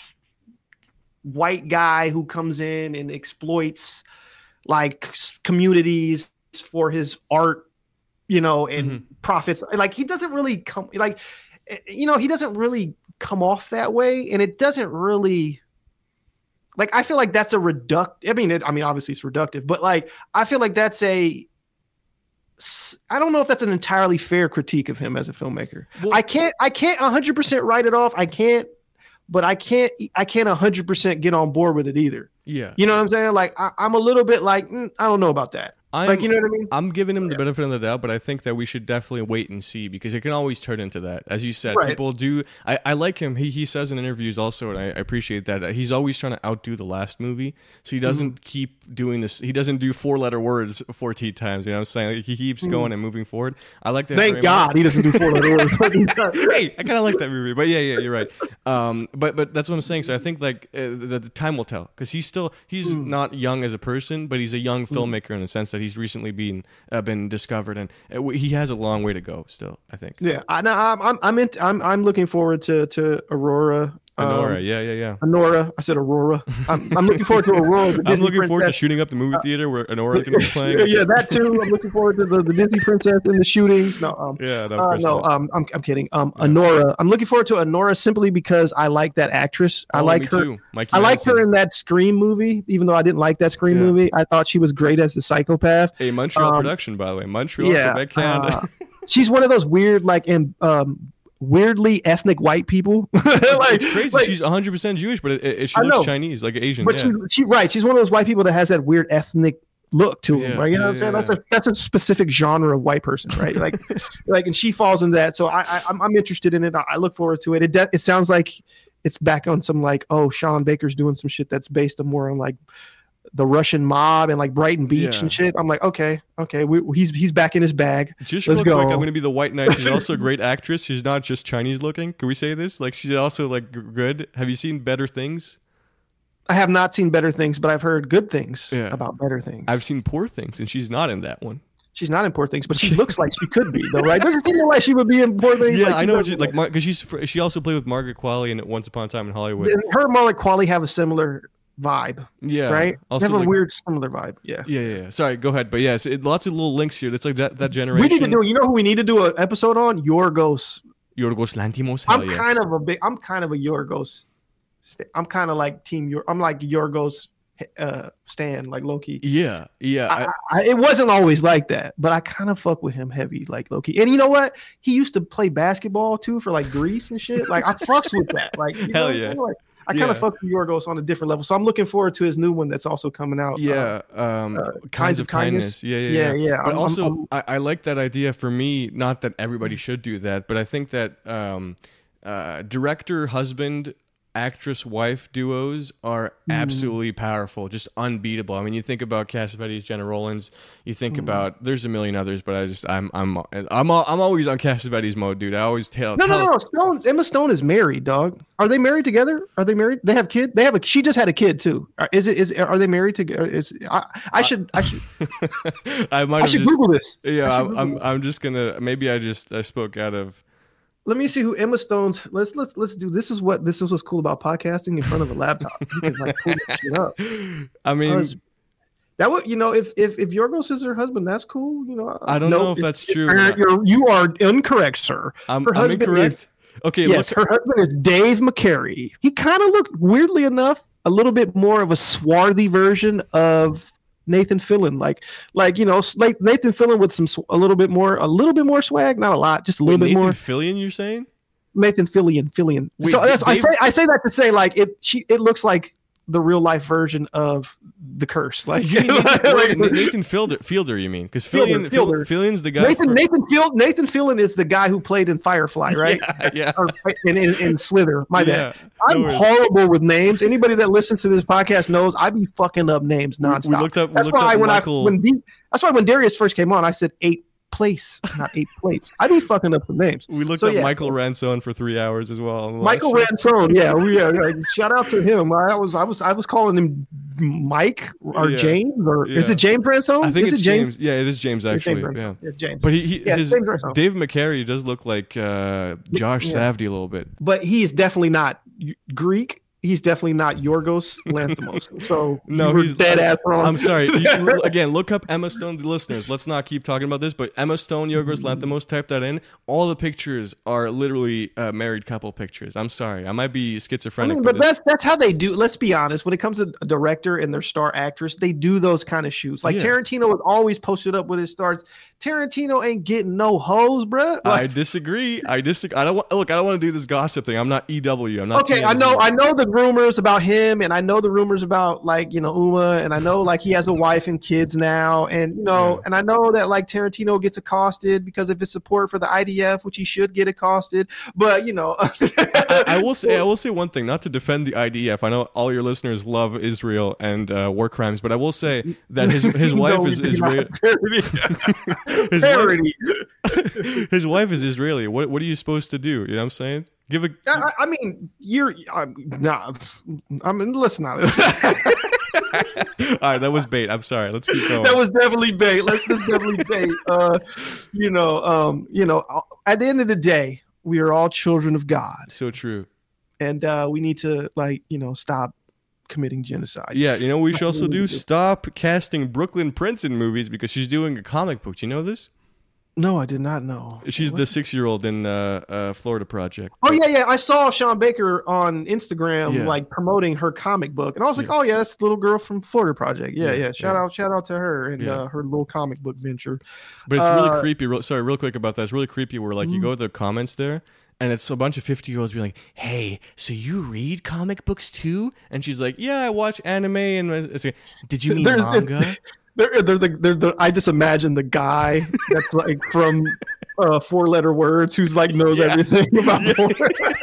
white guy who comes in and exploits like communities for his art, you know, and Mhm. profits. Like he doesn't really come like, you know, he doesn't really come off that way, and it doesn't really like, I feel like that's a reduct. I mean, it, I mean, obviously it's reductive, but like, I feel like that's a, I don't know if that's an entirely fair critique of him as a filmmaker. Well- I can't, I can't one hundred percent write it off. I can't, but I can't, I can't one hundred percent get on board with it either. Yeah. You know what I'm saying? Like, I, I'm a little bit like, mm, I don't know about that. I'm, Like, you know what I mean? I'm giving him the benefit of the doubt, but I think that we should definitely wait and see, because it can always turn into that. As you said, Right. people do. I, I like him. He he says in interviews also, and I, I appreciate that. uh, He's always trying to outdo the last movie, so he doesn't Mm-hmm. keep doing this. He doesn't do four letter words fourteen times. You know what I'm saying? Like, he keeps going and moving forward. I like that. Mm-hmm. Thank very God much. he doesn't do four letter words. Hey, I kind of like that movie, but yeah, yeah, you're right. Um, but but that's what I'm saying. So I think like uh, the, the time will tell, because he's still he's Mm. not young as a person, but he's a young filmmaker in the sense that he's recently been uh, been discovered, and uh, w- he has a long way to go still, I think. Yeah, I, no, I'm I'm I'm, in, I'm I'm looking forward to to Aurora. Honora, um, yeah, yeah, yeah. Honora. I said Aurora. I'm, I'm looking forward to Aurora. the I'm Disney looking forward to princess. shooting up the movie theater where Honora's going to be playing. yeah, yeah, that too. I'm looking forward to the, the Disney princess and the shootings. No, um, Yeah, no, of uh, course no, not. um, I'm I'm kidding. Um, Honora. I'm looking forward to Honora simply because I like that actress. I Oh, like me her. too. Mikey I liked her Madison. in that Scream movie, even though I didn't like that Scream Yeah. movie. I thought she was great as the psychopath. A Montreal um, production, by the way. Montreal, yeah, Quebec, Canada. uh, she's one of those weird, like, in, um, weirdly ethnic white people. like, it's crazy. like- She's one hundred percent Jewish, but it, it, she I looks know. Chinese, like Asian. but yeah. she, she, right, she's one of those white people that has that weird ethnic look to him, Yeah, right? You know yeah, what I'm saying? yeah, That's a that's a specific genre of white person, right? Like, like, and she falls into that. So I, I I'm I'm interested in it. I, I look forward to it. It de- it sounds like it's back on some like, oh, Sean Baker's doing some shit that's based on more on like the Russian mob and like Brighton Beach Yeah. and shit. I'm like, okay, okay, we, he's he's back in his bag. Just Let's real quick, go. I'm going to be the white knight. She's also a great actress. She's not just Chinese looking. Can we say this? Like, she's also like g- good. Have you seen Better Things? I have not seen Better Things, but I've heard good things Yeah. about Better Things. I've seen Poor Things, and she's not in that one. She's not in Poor Things, but she looks like she could be, though, right? Doesn't seem like she would be in Poor Things. Yeah, like I she know. What does- you, like, because she's fr- she also played with Margaret Qualley in Once Upon a Time in Hollywood. her and Marlon Qualley have a similar vibe, Yeah, right? Also, they have a like- weird similar vibe. Yeah. Yeah, yeah, yeah. Sorry, go ahead. But yes, it, lots of little links here. That's like that that generation. We need to do. You know who we need to do an episode on? Yorgos. Yorgos Lanthimos. Hell I'm yeah. kind of a big. I'm kind of a Yorgos. sta- I'm kind of like Team Yor. I'm like Yorgos uh, Stan, like Loki. Yeah, yeah. I, I, I, it wasn't always like that, but I kind of fuck with him heavy, like Loki. And you know what? He used to play basketball too for like Greece and shit. Like I fucks with that. Like you know Hell what I'm yeah. saying? Like, I kind Yeah. of fuck with Yorgos on a different level. So I'm looking forward to his new one that's also coming out. uh, yeah, um, uh, kinds of kindness. Yeah, yeah, yeah. Yeah, yeah. But I'm- also, I'm- I, I like that idea. For me, not that everybody should do that, but I think that um, uh, director husband actress wife duos are absolutely powerful, just unbeatable. I mean, you think about Cassavetes, Jenna Rollins, you think Mm. about there's a million others, but I just I'm I'm I'm I'm always on Cassavetes mode, dude. I always tell No, tell, no, no, no. Stone, Emma Stone is married, dog. Are they married together? Are they married? They have kid. They have a. She just had a kid too. Are- Is it? Is are they married together? Is I, I should I should I might I have should just, Google this. I Yeah, should I'm Google I'm, this. I'm just gonna maybe I just I spoke out of. Let me see who Emma Stone's. Let's let's let's do. This is what this is what's cool about podcasting in front of a laptop. You can like pull that shit up. I mean, Hus- That would you know if if if Yorgos is her husband, that's cool. You know, I don't Nope, know if that's true. You're, you're you are incorrect, sir. I'm, her I'm husband incorrect. is- Okay, yes, look. her husband is Dave McCary. He kind of looked weirdly enough a little bit more of a swarthy version of Nathan Fillion, like like you know, like Nathan Fillion with some sw- a little bit more, a little bit more swag, not a lot, just a Wait, little bit Nathan more. Fillion, you're saying? Nathan Fillion, Fillion. Wait, so that's, I Dave- say I say that to say like it. She it looks like the real life version of the curse. Like, You mean Nathan, like- wait, Na- Nathan Fielder, Fielder, you mean? Because Fielder, Fillion, Fielder. Fill- Fillion's the guy. Nathan for- Nathan Field Nathan Fillion is the guy who played in Firefly, right? Yeah, yeah. Or in, in, in Slither. My Yeah, bad. I'm no worries. horrible with names. Anybody that listens to this podcast knows I be fucking up names We- nonstop. we looked up- we that's looked why up when Michael- I when D, that's why when Darius first came on, I said eight place, not eight plates. I be fucking up the names. We looked So, up yeah. Michael Ransone for three hours as well. on the last Michael show. Ransone, yeah, we uh, uh, shout out to him. I was, I was, I was calling him Mike or Yeah. James, or is Yeah. it James Ransone? I think is it's it James. Yeah, it is James It's actually. James Yeah. Ransone. Yeah, James. But he, he Yeah, his James Ransone. Dave McCary does look like uh, Josh Yeah. Savdy a little bit. But he's definitely not Greek. He's definitely not Yorgos Lanthimos. So No, you were he's dead ass wrong. I'm sorry. You, again, look up Emma Stone. The listeners, let's not keep talking about this, but Emma Stone, Yorgos Lanthimos, type that in. All the pictures are literally uh, married couple pictures. I'm sorry. I might be I schizophrenic, mean, but, but that's that's how they do. Let's be honest. When it comes to a director and their star actress, they do those kind of shoots. Like Yeah. Tarantino is always posted up with his stars. Tarantino ain't getting no hoes, bruh. I Like, disagree. I disagree. I don't want, look. I don't want to do this gossip thing. I'm not E W. I'm not. okay, I T M Z. know, I know the rumors about him, and I know the rumors about like you know Uma, and I know like he has a wife and kids now, and you know, Yeah. and I know that like Tarantino gets accosted because of his support for the I D F, which he should get accosted. But you know, I, I will say. I will say one thing. Not to defend the I D F. I know all your listeners love Israel and uh, war crimes, but I will say that his his wife No, is we do not. Israeli. His wife, Parody. his wife is Israeli. What what are you supposed to do? You know what I'm saying? Give a. I, I- I mean, you're I'm, nah. I mean, listen, now. All right, that was bait. I'm sorry. Let's keep going. that was definitely bait. Let's just definitely bait. Uh, you know, um, you know, at the end of the day, we are all children of God, so true. and uh, we need to like you know stop committing genocide. Yeah, you know what we should also do? Stop casting Brooklyn Prince in movies because she's doing a comic book. Do you know this? No, I did not know. She's the six-year-old in uh, uh, Florida Project. Oh yeah, yeah. I saw Sean Baker on Instagram Yeah. like promoting her comic book, and I was like, Yeah. "Oh yeah, that's the little girl from Florida Project." Yeah, Yeah, yeah. Shout yeah. out, shout out to her and Yeah. uh, her little comic book venture. But it's really Uh, creepy. Real, sorry, real quick about that. It's really creepy where like you go to the comments there, and it's a bunch of fifty-year-olds being like, "Hey, so you read comic books too?" And she's like, "Yeah, I watch anime." And it's like, did you mean There's- manga? They're, they're the, they're the, I just imagine the guy that's like from uh, four letter words who's like knows Yeah. everything about Yeah. porn.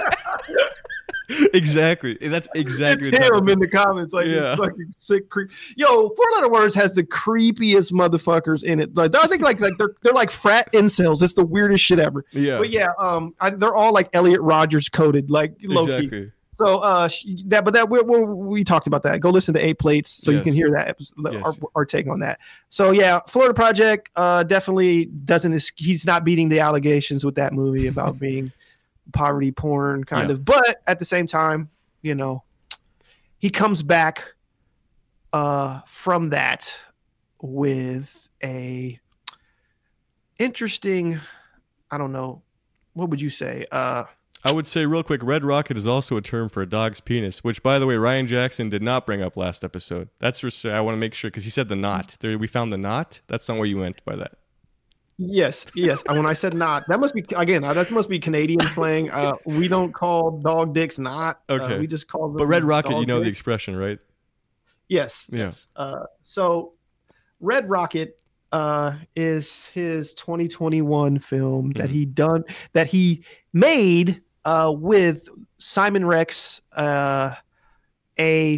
Exactly. That's exactly. It's the type of- him in the comments, like Yeah. this fucking sick creep. Yo, four letter words has the creepiest motherfuckers in it. Like I think like like they're they're like frat incels. It's the weirdest shit ever. Yeah. But yeah, um, I, they're all like Elliot Rogers coded, like low key. Exactly. So uh, sh- that but that we we we talked about that. Go listen to Eight Plates so you Yes. can hear that episode, Yes. our, our take on that. So yeah, Florida Project uh definitely doesn't. He's not beating the allegations with that movie about being poverty porn kind Yeah. of. But at the same time, you know, he comes back uh from that with a interesting. I don't know. What would you say? Uh. I would say real quick, red rocket is also a term for a dog's penis, which, by the way, Ryan Jackson did not bring up last episode. That's for I want to make sure because he said the knot. There, we found the knot. That's not what you meant by that. Yes, yes. And when I said not, that must be again. uh, That must be Canadian slang. Uh, we don't call dog dicks not. Okay. Uh, we just call them. But red rocket, dog you know the dicks. expression, right? Yes. Yeah. Yes. Uh, so, Red Rocket uh, is his twenty twenty-one film that Mhm. he done that he made uh, with Simon Rex, uh, a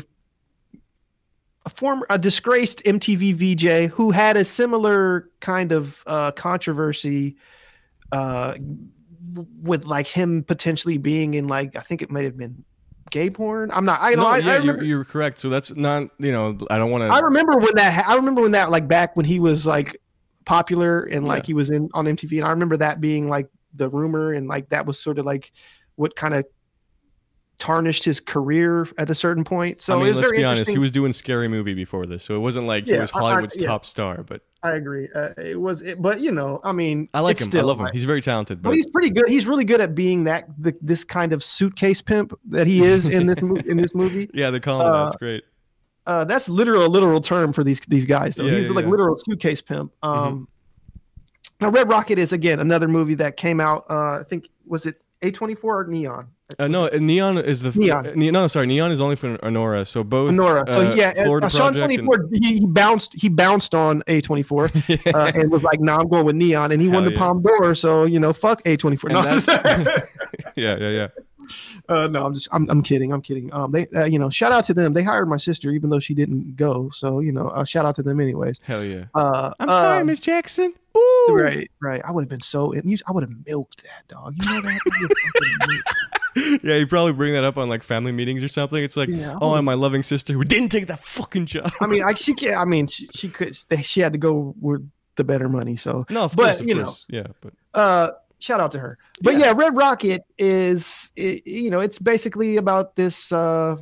a former a disgraced M T V V J who had a similar kind of uh, controversy uh, with like him potentially being in like I think it might have been gay porn. I'm not. I know. No, I, yeah, I you're, you're correct. So that's not. You know, I don't want to. I remember when that. I remember when that like back when he was like popular and like Yeah. he was in on M T V, and I remember that being like the rumor and like that was sort of like what kind of tarnished his career at a certain point. So I mean, it was let's very be honest. interesting. He was doing Scary Movie before this, so it wasn't like he Yeah, was I- I- Hollywood's yeah. top star. But I agree. Uh, it was, it, but you know, I mean, I like it's him. Still, I love him. like- He's very talented. But But he's pretty good. He's really good at being that the, this kind of suitcase pimp that he is in this mo- in this movie. yeah, they call him that. Uh, That's great. Uh, that's literal a literal term for these these guys though. Yeah, He's yeah, like yeah. literal suitcase pimp. Um, Now, Red Rocket is again another movie that came out. Uh, I think was it A twenty-four or Neon? Uh, no, uh, Neon is the Neon. Uh, Ne- no, sorry, Neon is only for Honora. So both Nora. So uh, yeah, Florida uh, Sean Project and- twenty-four. He, he bounced. He bounced on A twenty-four uh, and was like, "Nah, I'm going with Neon," and he won Hell the yeah. Palme d'Or. So you know, fuck A twenty-four. And No, that's- yeah, yeah, yeah. uh, no, I'm just, I'm, I'm kidding. I'm kidding. Um, they, uh, you know, shout out to them. They hired my sister, even though she didn't go. So you know, uh, shout out to them, anyways. Hell yeah. Uh, I'm sorry, um, Miss Jackson. Ooh. Right, right. I would have been so. I would have milked that dog. You know that. I would've fucking milked Yeah, you probably bring that up on like family meetings or something. It's like, Yeah, I oh, would- and my loving sister who didn't take that fucking job. I mean, I she can't. I mean, she, she could. They, she had to go with the better money. So, no, of but, course, of you know, course. Yeah, but uh, shout out to her. But Yeah. yeah, Red Rocket is, i you know, it's basically about this uh,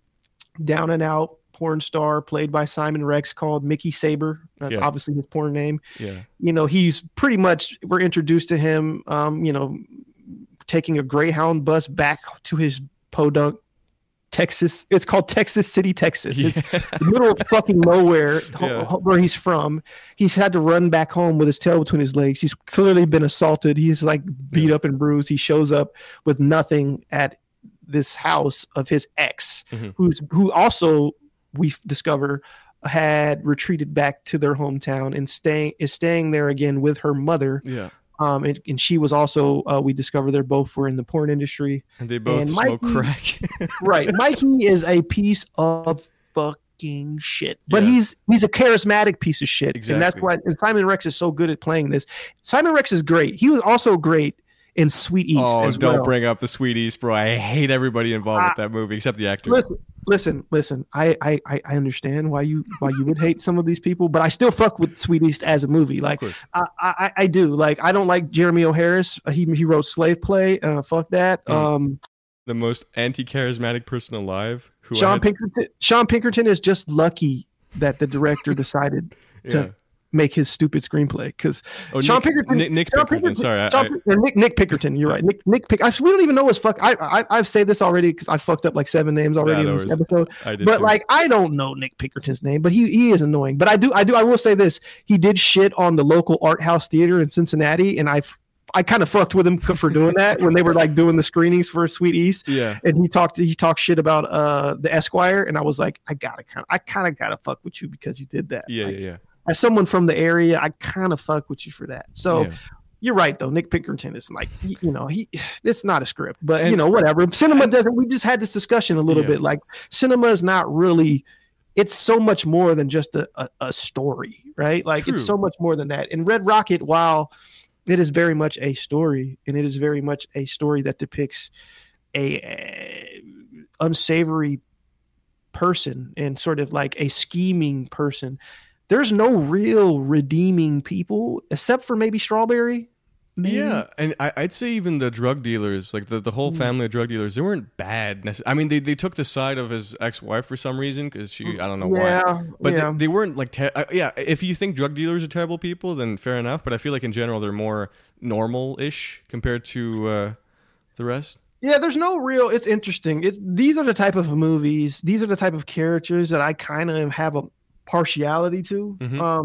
down and out porn star played by Simon Rex called Mickey Saber. That's Yeah. obviously his porn name. yeah. You know, he's pretty much. We're introduced to him. Um, you know, taking a Greyhound bus back to his podunk. Texas. It's called Texas City, Texas. It's the middle of fucking nowhere ho- Yeah. ho- where he's from. He's had to run back home with his tail between his legs. He's clearly been assaulted. He's like beat Yeah. up and bruised. He shows up with nothing at this house of his ex, Mhm. who's who also we discover had retreated back to their hometown and staying is staying there again with her mother. Yeah. Um, and, and she was also uh, we discover they're both were in the porn industry. And they both And smoke Mikey- crack. Right. Mikey is a piece of fucking shit. But Yeah. he's he's a charismatic piece of shit. And that's Exactly. why and Simon Rex is so good at playing this. Simon Rex is great. He was also great in Sweet East oh, as don't well. bring up the Sweet East, bro. I hate everybody involved with Ah. that movie except the actors. Listen, listen, listen. I, I I I understand why you why you would hate some of these people, but I still fuck with Sweet East as a movie. Like course. I, I I do. Like I don't like Jeremy O'Harris. Uh, He he wrote Slave Play. Uh, fuck that. Mm. Um, The most anti-charismatic person alive. Who I Sean had- Pinkerton. Sean Pinkerton is just lucky that the director decided yeah. to make his stupid screenplay because Oh, Sean Nick, Pinkerton- Nick, Nick Sean Pinkerton. Sorry, I, Sean I, Pin- uh, Nick Nick Pinkerton. You're right. Nick Nick Pick. I, we don't even know his fuck. I I I've said this already because I fucked up like seven names already Nah, in no this worries. episode. I did But too. like I don't know Nick Pinkerton's name, but he he is annoying. But I do I do I will say this: he did shit on the local art house theater in Cincinnati, and I I kind of fucked with him for doing that when they were like doing the screenings for Sweet East. yeah, And he talked he talked shit about uh the Esquire, and I was like, I gotta kind of I kind of gotta fuck with you because you did that. yeah, Like, yeah, yeah. as someone from the area, I kind of fuck with you for that. So Yeah. you're right, though. Nick Pinkerton is like, he, you know, he it's not a script, but you And- know, whatever. Cinema doesn't. We just had this discussion a little Yeah. bit. Like, cinema is not really. It's so much more than just a, a, a story, right? Like, True. it's so much more than that. And Red Rocket, while it is very much a story, and it is very much a story that depicts a, a unsavory person and sort of like a scheming person. There's no real redeeming people except for maybe Strawberry. Maybe. Yeah, and I, I'd say even the drug dealers, like the, the whole Mm. family of drug dealers, they weren't bad. necess- I mean, they, they took the side of his ex-wife for some reason because she, I don't know why. Yeah, But yeah. they, they weren't like, ter- uh, yeah, if you think drug dealers are terrible people, then fair enough. But I feel like in general, they're more normal-ish compared to uh, the rest. Yeah, there's no real. It's interesting. It's these are the type of movies. These are the type of characters that I kind of have a partiality to. Mhm. Um,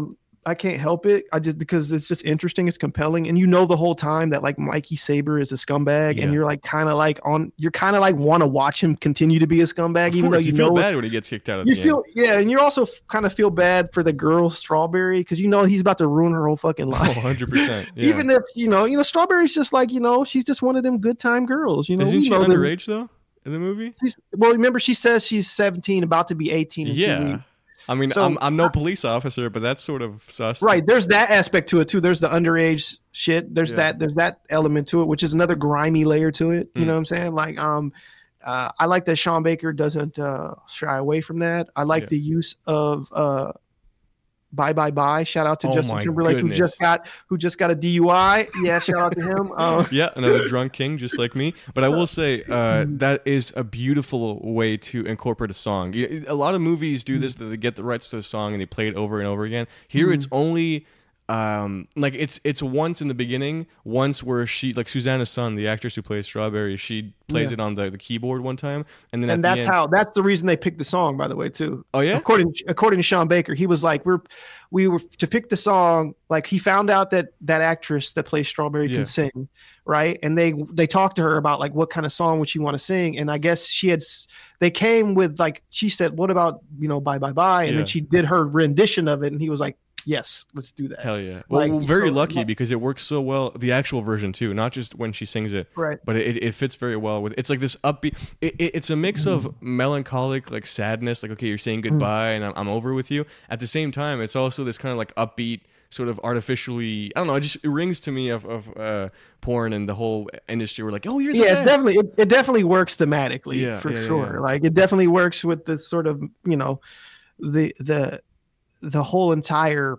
I can't help it. I just because it's just interesting, it's compelling, and you know the whole time that like Mikey Saber is a scumbag, Yeah. and you're like kind of like on, you're kind of like want to watch him continue to be a scumbag, Of even course, though you, you feel know bad when he gets kicked out. At you the feel end. yeah, and you also kind of feel bad for the girl Strawberry because you know he's about to ruin her whole fucking Oh, life. one hundred percent. Yeah. Even if you know, you know, Strawberry's just like you know, she's just one of them good time girls. You know, Isn't we she know them- underage though in the movie? She's, well, remember she says she's seventeen, about to be eighteen in two Yeah. weeks. I mean, So- I'm I'm no police officer, but that's sort of sus. Right, there's that aspect to it too. There's the underage shit. There's Yeah. that. There's that element to it, which is another grimy layer to it. You Mm. know what I'm saying? Like, um, uh, I like that Sean Baker doesn't uh, shy away from that. I like Yeah. the use of uh, "Bye Bye Bye." Shout out to Oh Justin my Timberlake, goodness. who just got who just got a D U I. Yeah, shout out to him. Um, Yeah, another drunk king just like me. But I will say uh, Mm. that is a beautiful way to incorporate a song. You- A lot of movies do this, that they get the rights to a song and they play it over and over again. Here it's only um like it's it's once in the beginning, once where she like Susanna Son, the actress who plays Strawberry, she plays Yeah. it on the, the keyboard one time, and then and at the that's end, how that's the reason they picked the song, by the way, too. oh yeah, According according to Sean Baker, he was like, "We're we were to pick the song." Like he found out that that actress that plays Strawberry Yeah. can sing, right? And they they talked to her about like what kind of song would she want to sing, and I guess she had s- they came with like she said, "What about you know Bye Bye Bye?" And Yeah. then she did her rendition of it, and he was like, "Yes, let's do that." hell yeah. Well, Like, well, very so- lucky like- because it works so well. The actual version too, not just when she sings it. Right. But it, it fits very well with it's like this upbeat it, it, it's a mix of melancholic like sadness, like okay, you're saying goodbye and I'm, I'm over with you. At the same time, it's also this kind of like upbeat sort of artificially, I don't know, it just it rings to me of, of uh porn and the whole industry. We're like, oh, you're the Yeah, it's best. definitely it, it definitely works thematically Yeah, for yeah, yeah, sure. yeah. Like it definitely works with the sort of you know the the the whole entire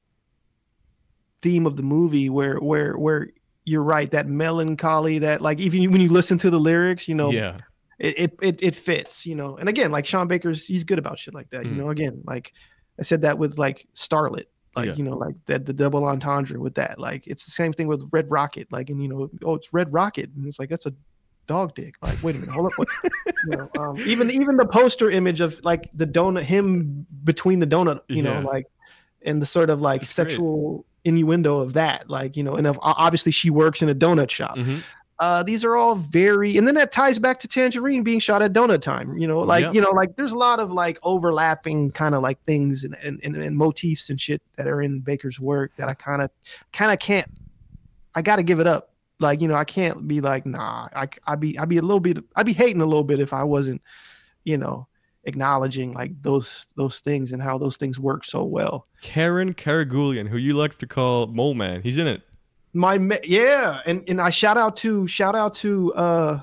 theme of the movie where where where you're right, that melancholy, that like even when you listen to the lyrics, you know, Yeah. it it it, it fits, you know. And again, like Sean Baker's, he's good about shit like that, Mhm. you know. Again, like I said that with like Starlet, like Yeah. you know, like that the double entendre with that. Like it's the same thing with Red Rocket, like and you know, oh, it's Red Rocket, and it's like that's a dog dick. Like, wait a minute, hold up. What? You know, um, even even the poster image of like the donut, him between the donut, you Yeah. know, like and the sort of like That's great. sexual innuendo of that, like you know, and of, obviously she works in a donut shop. Mhm. Uh, these are all very, and then that ties back to Tangerine being shot at donut time. You know, like Yep. you know, like there's a lot of like overlapping kind of like things and, and and and motifs and shit that are in Baker's work that I kind of kind of can't. I got to give it up. Like you know, I can't be like, nah. I I'd be I'd be a little bit. I'd be hating a little bit if I wasn't, you know, acknowledging like those those things and how those things work so well. Karen Karagulian, who you like to call Mole Man, he's in it. My ma- yeah, and and I shout out to shout out to uh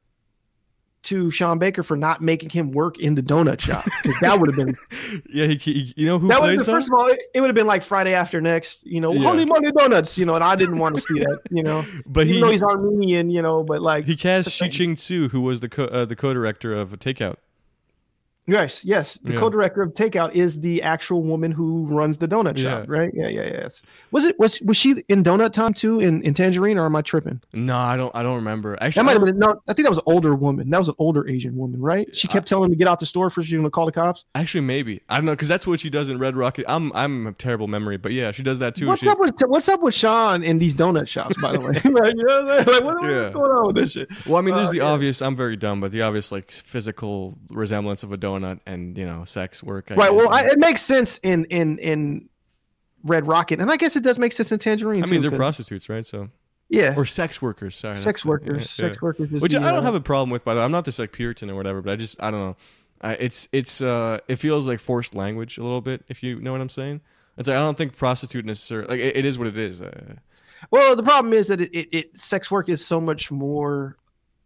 to Sean Baker for not making him work in the donut shop because that would have been Yeah, he, he you know who that would have plays been, that? first of all it, it would have been like Friday After Next, you know, Yeah. holy moly donuts, you know, and I didn't want to see that, you know, But even he though he's Armenian, you know, but like he cast it's Shi like- Ching Tzu, who was the co- uh, the co-director of Takeout. Yes, yes. The Yeah. co-director of Takeout is the actual woman who runs the donut shop, Yeah. right? Yeah, yeah, yes. Was it was was she in Donut Time too in, in Tangerine, or am I tripping? No, I don't I don't remember. Actually, That might I have don't- been no. I think that was an older woman. That was an older Asian woman, right? She kept telling him to get out the store for she was going to call the cops. actually maybe I don't know because that's what she does in Red Rocket. I'm I'm a terrible memory, but yeah, she does that too. What's She- up with What's up with Sean in these donut shops? By the way, like, you know what I'm saying? Like, what, Yeah. what's going on with this shit? Well, I mean, there's Uh, the yeah. obvious. I'm very dumb, but the obvious like physical resemblance of a donut and you know sex work. I Right. guess. Well, I, it makes sense in in in Red Rocket, and I guess it does make sense in Tangerine. I mean, too, they're 'cause- prostitutes, right? So yeah, or sex workers. Sorry, sex that's the- workers. yeah, Sex yeah. workers. Is Which the, I don't uh, have a problem with, by the way. I'm not this like Puritan or whatever, but I just I don't know. Uh, it's it's uh it feels like forced language a little bit, if you know what I'm saying. It's like I don't think prostitute necessarily like it, it is what it is. Uh, Well, the problem is that it, it, it sex work is so much more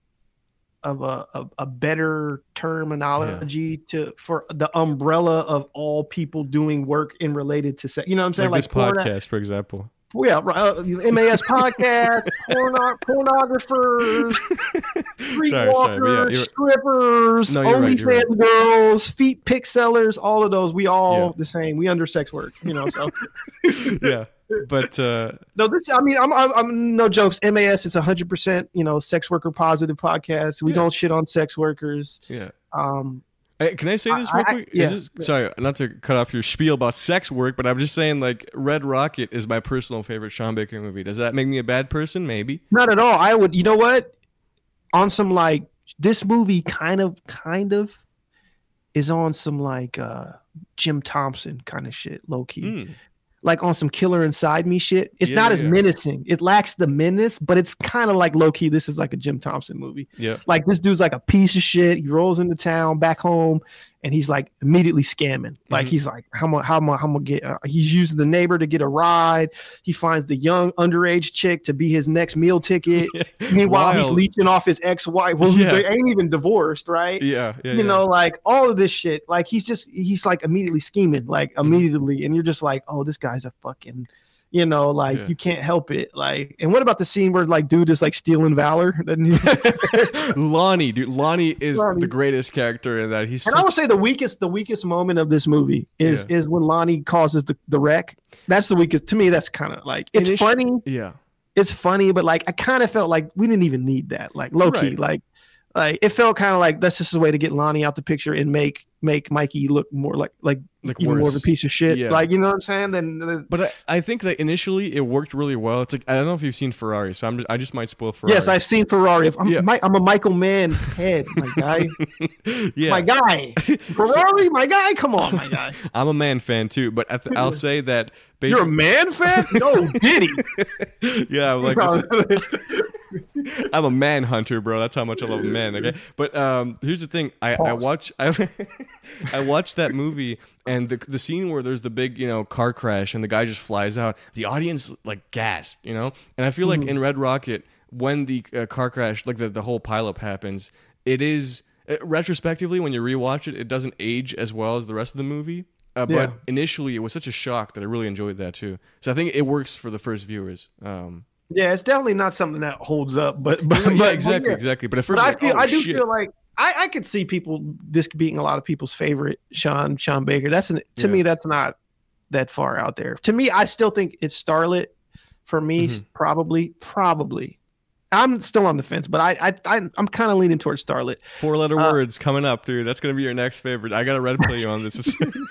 of a, a, a better terminology to for the umbrella of all people doing work in related to sex. You know what I'm saying? like, this porn- podcast, for example. yeah, right, uh, M A S podcast, porno- pornographers, Sorry, sorry, but yeah, streetwalkers, you're- strippers, No, you're right, you're right. OnlyFans girls, feet pick sellers, all of those. We all Yeah. the same. We under sex work, you know. So Yeah, but uh, no, this. I mean, I'm, I'm, I'm no jokes. M A S is a hundred percent, you know, sex worker positive podcast. We Yeah. don't shit on sex workers. yeah. Um, Hey, can I say this I- real I- quick? yeah. Is this, sorry, not to cut off your spiel about sex work, but I'm just saying, like, Red Rocket is my personal favorite Sean Baker movie. Does that make me a bad person? Maybe. Not at all. I would, you know what? On some like this movie, kind of, kind of, is on some like uh Jim Thompson kind of shit, low key. Mm. Like on some Killer Inside Me shit. It's Yeah, not yeah, as yeah. menacing. It lacks the menace, but it's kind of like low key. This is like a Jim Thompson movie. Yeah. Like this dude's like a piece of shit. He rolls into town back home, and he's like immediately scamming. Like Mhm. he's like, how much? How much? How much get? Uh, he's using the neighbor to get a ride. He finds the young underage chick to be his next meal ticket. Meanwhile, he's Wild. leeching off his ex-wife. Well, Yeah. they ain't even divorced, right? Yeah. Yeah. you yeah. know, like all of this shit. Like he's just he's like immediately scheming, like Mm-hmm. immediately, and you're just like, oh, this guy's a fucking, you know, like Yeah. you can't help it. Like, and what about the scene where like dude is like stealing valor? Then Lonnie, dude. Lonnie is Lonnie. the greatest character in that. He's and I such- would say the weakest, the weakest moment of this movie is Yeah. is when Lonnie causes the, the wreck. That's the weakest to me. That's kind of like it's Initi- funny. yeah. It's funny, but like I kind of felt like we didn't even need that. Like low key, Right. like like it felt kind of like that's just a way to get Lonnie out the picture and make make Mikey look more like like, Like even more of a worse. piece of shit. Yeah. Like you know what I'm saying? Then then- But I, I think that initially it worked really well. It's like I don't know if you've seen Ferrari, so I'm just, I just might spoil Ferrari. yes, I've seen Ferrari. I'm, Yeah. Mi- I'm a Michael Mann head, my guy. yeah. My guy, Ferrari, my guy. Come on, my guy. I'm a man fan too, but I th- I'll say that You're a basically, man fan? No, Diddy. yeah, I'm like this- I'm a man hunter, bro. That's how much I love men. Okay, but um, here's the thing: I, I Pause. watch I, I watched that movie, and the the scene where there's the big you know car crash and the guy just flies out. The audience like gasped, you know. And I feel like in Red Rocket, when the uh, car crash, like the the whole pileup happens, it is uh, retrospectively when you rewatch it, it doesn't age as well as the rest of the movie. Uh, but Yeah. initially, it was such a shock that I really enjoyed that too. So I think it works for the first viewers. Um, Yeah, it's definitely not something that holds up. But but, yeah, but exactly, yeah. exactly. But at first, But I like, feel oh, I do shit. feel like I, I could see people this being a lot of people's favorite Sean Sean Baker. That's an, to Yeah. me that's not that far out there. To me, I still think it's Starlet. For me, Mhm. probably probably. I'm still on the fence, but I I, I I'm kind of leaning towards Starlet. Four letter Uh, words coming up, dude. That's gonna be your next favorite. I gotta red pill you on this.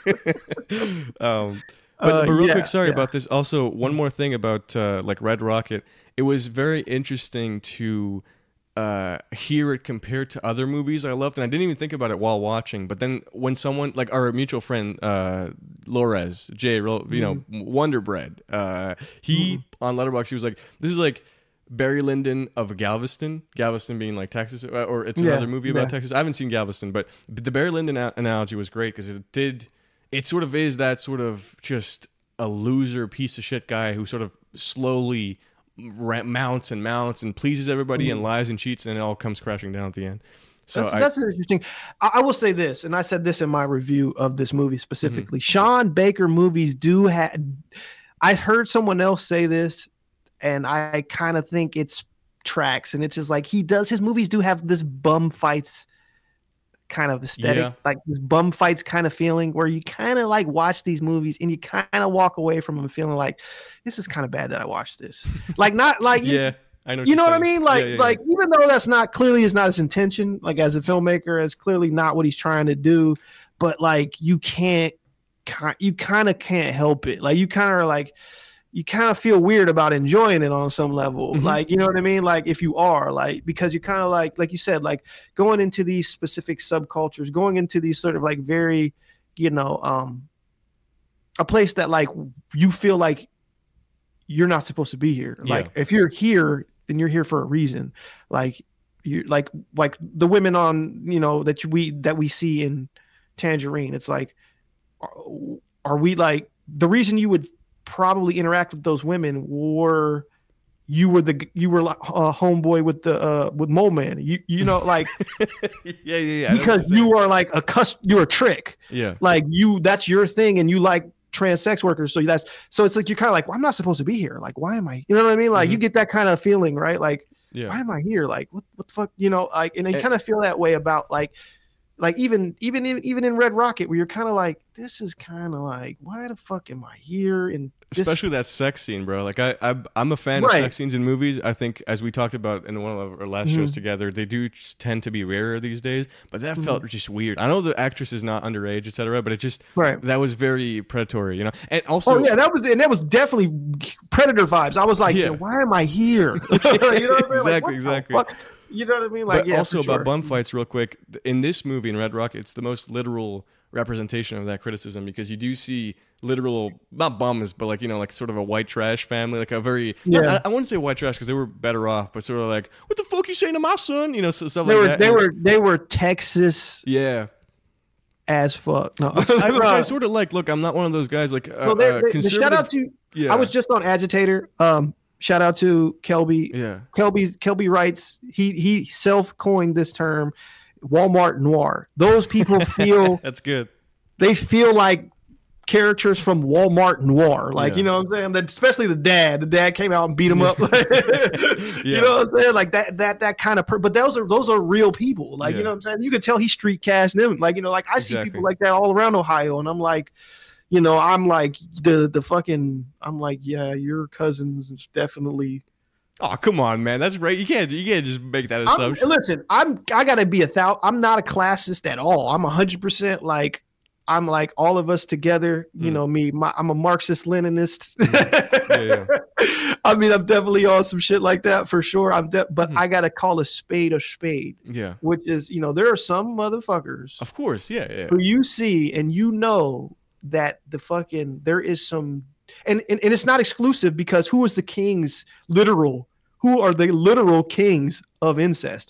um, but, Uh, but real yeah, quick, sorry yeah. about this. Also, one more thing about uh, like Red Rocket. It was very interesting to uh, hear it compared to other movies I loved, and I didn't even think about it while watching. But then when someone like our mutual friend uh, Lores Jay, Ro- you know, Mm-hmm. Wonder Bread, uh, he on Letterboxd he was like, "This is like." Barry Lyndon of Galveston, Galveston being like Texas, uh, or it's Yeah, another movie about yeah. Texas. I haven't seen Galveston, but the Barry Lyndon a- analogy was great because it did, it sort of is that sort of just a loser piece of shit guy who sort of slowly ra- mounts and mounts and pleases everybody and lies and cheats, and it all comes crashing down at the end. So that's, I, that's interesting. I, I will say this, and I said this in my review of this movie specifically. Sean Baker movies do have. I heard someone else say this, and I kind of think it's tracks. And it's just like he does. His movies do have this bum fights kind of aesthetic, Yeah. like this bum fights kind of feeling, where you kind of like watch these movies and you kind of walk away from them feeling like this is kind of bad that I watched this. Like not like you- yeah, I know. you you're know what I saying. mean? Like, Yeah, yeah, like even though that's not clearly is not his intention, like as a filmmaker, it's clearly not what he's trying to do. But like, you can't, ki- you kind of can't help it. Like, you kind of are like, you kind of feel weird about enjoying it on some level. Mhm. Like, you know what I mean? Like, if you are like, because you kind of like, like you said, like going into these specific subcultures, going into these sort of like very, you know, um, a place that like you feel like you're not supposed to be here. Yeah. Like, if you're here, then you're here for a reason. Like you like like the women on, you know, that we that we see in Tangerine. It's like, are, are we like the reason you would probably interact with those women were you were the you were like a homeboy with the uh with Mole Man. You you know, like yeah, yeah, yeah. I know what because you're saying. you are like a cus you're a trick. yeah, Like you that's your thing, and you like trans sex workers. So that's so it's like you're kind of like, well, I'm not supposed to be here. Like, why am I? You know what I mean? Like you Mhm. get that kind of feeling, right? Like, yeah. why am I here? Like, what what the fuck? You know, like, and you And- kind of feel that way about like like even even in, even in Red Rocket, where you're kind of like, this is kind of like, why the fuck am I here? And this- especially that sex scene, bro. Like I, I I'm a fan Right. of sex scenes in movies. I think, as we talked about in one of our last Mm-hmm. shows together, they do just tend to be rarer these days. But that felt Mm-hmm. just weird. I know the actress is not underage, et cetera, but it just Right. that was very predatory, you know. And also, oh yeah, that was and that was definitely Predator vibes. I was like, Yeah. yo, why am I here? you know what I mean? Like, Exactly, what the exactly. fuck? You know what I mean? Like, but yeah, also for about sure. bum fights, real quick. In this movie, in Red Rocket, it's the most literal representation of that criticism, because you do see literal, not bums, but like, you know, like sort of a white trash family, like a very, Yeah. not- I, I wouldn't say white trash because they were better off, but sort of like, what the fuck you saying to my son? You know, so- stuff They like were that. they And- were they were Texas yeah. as fuck. No, I, which I sort of like. Look, I'm not one of those guys like, uh, well, they, uh, they, conservative. shout out to. yeah. I was just on Agitator. Um, shout out to Kelby. yeah. Kelby Kelby writes he he self coined this term, Walmart noir. Those people feel That's good. they feel like characters from Walmart noir. Like, Yeah. you know what I'm saying? That, especially the dad. The dad came out and beat him up. Yeah. You know what I'm saying? Like that that that kind of per- but those are those are real people. Like, Yeah. you know what I'm saying? You could tell he's street cash them. Like, you know, like I see Exactly. people like that all around Ohio, and I'm like, you know, I'm like the the fucking I'm like, yeah, your cousins is definitely Oh, come on, man. That's right. You can't. You can't just make that I'm, assumption. listen, I'm I gotta be a thou. I'm not a classist at all. I'm a hundred percent like I'm like all of us together. You Mm. know me. My, I'm a Marxist Leninist. Yeah, I mean, I'm definitely on some shit like that for sure. I'm de- but Mhm. I gotta call a spade a spade, yeah. which is, you know, there are some motherfuckers Of course. Yeah. Yeah. who you see and you know that the fucking there is some and, and and it's not exclusive, because who is the kings literal who are the literal kings of incest?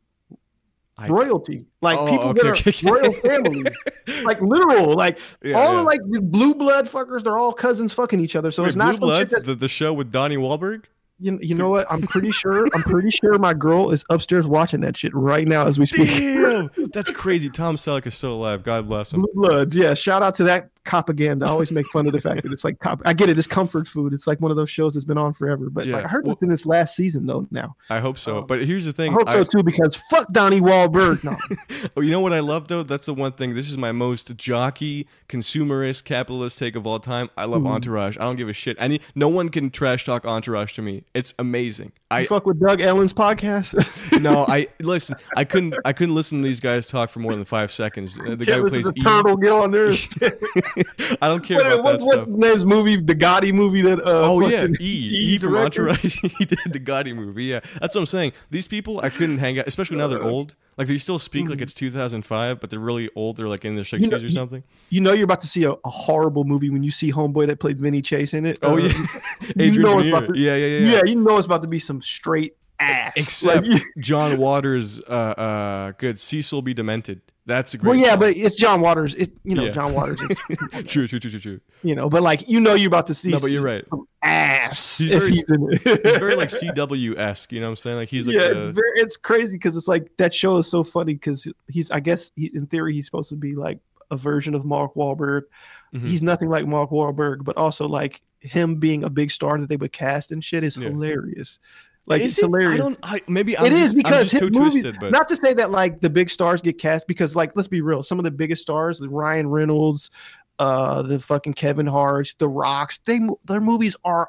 I- Royalty, like Oh, people okay, that are okay, okay. royal family, like literal, like Yeah, all yeah. of like the blue blood fuckers, they're all cousins fucking each other. So Wait, it's not Blue some shit Bloods, that the, the show with Donnie Wahlberg. you, you know what? I'm pretty sure. I'm pretty sure my girl is upstairs watching that shit right now as we speak. Damn, that's crazy. Tom Selleck is still alive. God bless him. Blue Bloods, yeah. Shout out to that propaganda. I always make fun of the fact that it's like cop- I get it. It's comfort food. It's like one of those shows that's been on forever. But Yeah. like, I heard Well- it's in this last season though. Now I hope so. Um, But here's the I thing. hope so too, because fuck Donnie Wahlberg. No, Oh, you know what I love though? That's the one thing. This is my most jockey, consumerist, capitalist take of all time. I love Mhm. Entourage. I don't give a shit. Any no one can trash talk Entourage to me. It's amazing. you I fuck with Doug Ellen's podcast. no, I listen. I couldn't. I couldn't listen to these guys talk for more than five seconds. Uh, The guy Can't who listen plays to E. Turtle get on there. I don't care Wait a minute, about what's, that what's stuff. his name's movie? The Gotti movie that. Uh, Oh yeah, fucking E E from directed? Entourage. He did the Gotti movie. Yeah, that's what I'm saying. These people, I couldn't hang out, especially now they're old. Like they still speak like it's two thousand five, but they're really old. They're like in their sixties know, or you- something. You know you're about to see a, a horrible movie when you see Homeboy that played Vinny Chase in it. Oh Uh, yeah, you Adrian know it's Veneer. about to- Yeah, yeah, yeah. yeah, you know it's about to be some straight ass. Except Like, John Waters, uh, uh, good. Cecil be demented. That's a great. well, yeah, film. but it's John Waters. It, you know, Yeah. John Waters. Is, true, true, true, true, true. you know, but like you know, you're about to see. No, but you're right. Some ass He's if very- he's in it. He's very like C W esque. You know what I'm saying? Like he's like yeah, the, very, it's crazy because it's like that show is so funny because he's. I guess he, in theory, he's supposed to be like a version of Mark Wahlberg. Mhm. He's nothing like Mark Wahlberg, but also like him being a big star that they would cast and shit is Yeah. hilarious. Like Is it's it? hilarious. I don't. I, maybe I'm It just, is I'm because just his too movies. twisted. But Not to say that like the big stars get cast, because like let's be real, some of the biggest stars, like Ryan Reynolds, uh, the fucking Kevin Hart's, The Rocks, they their movies are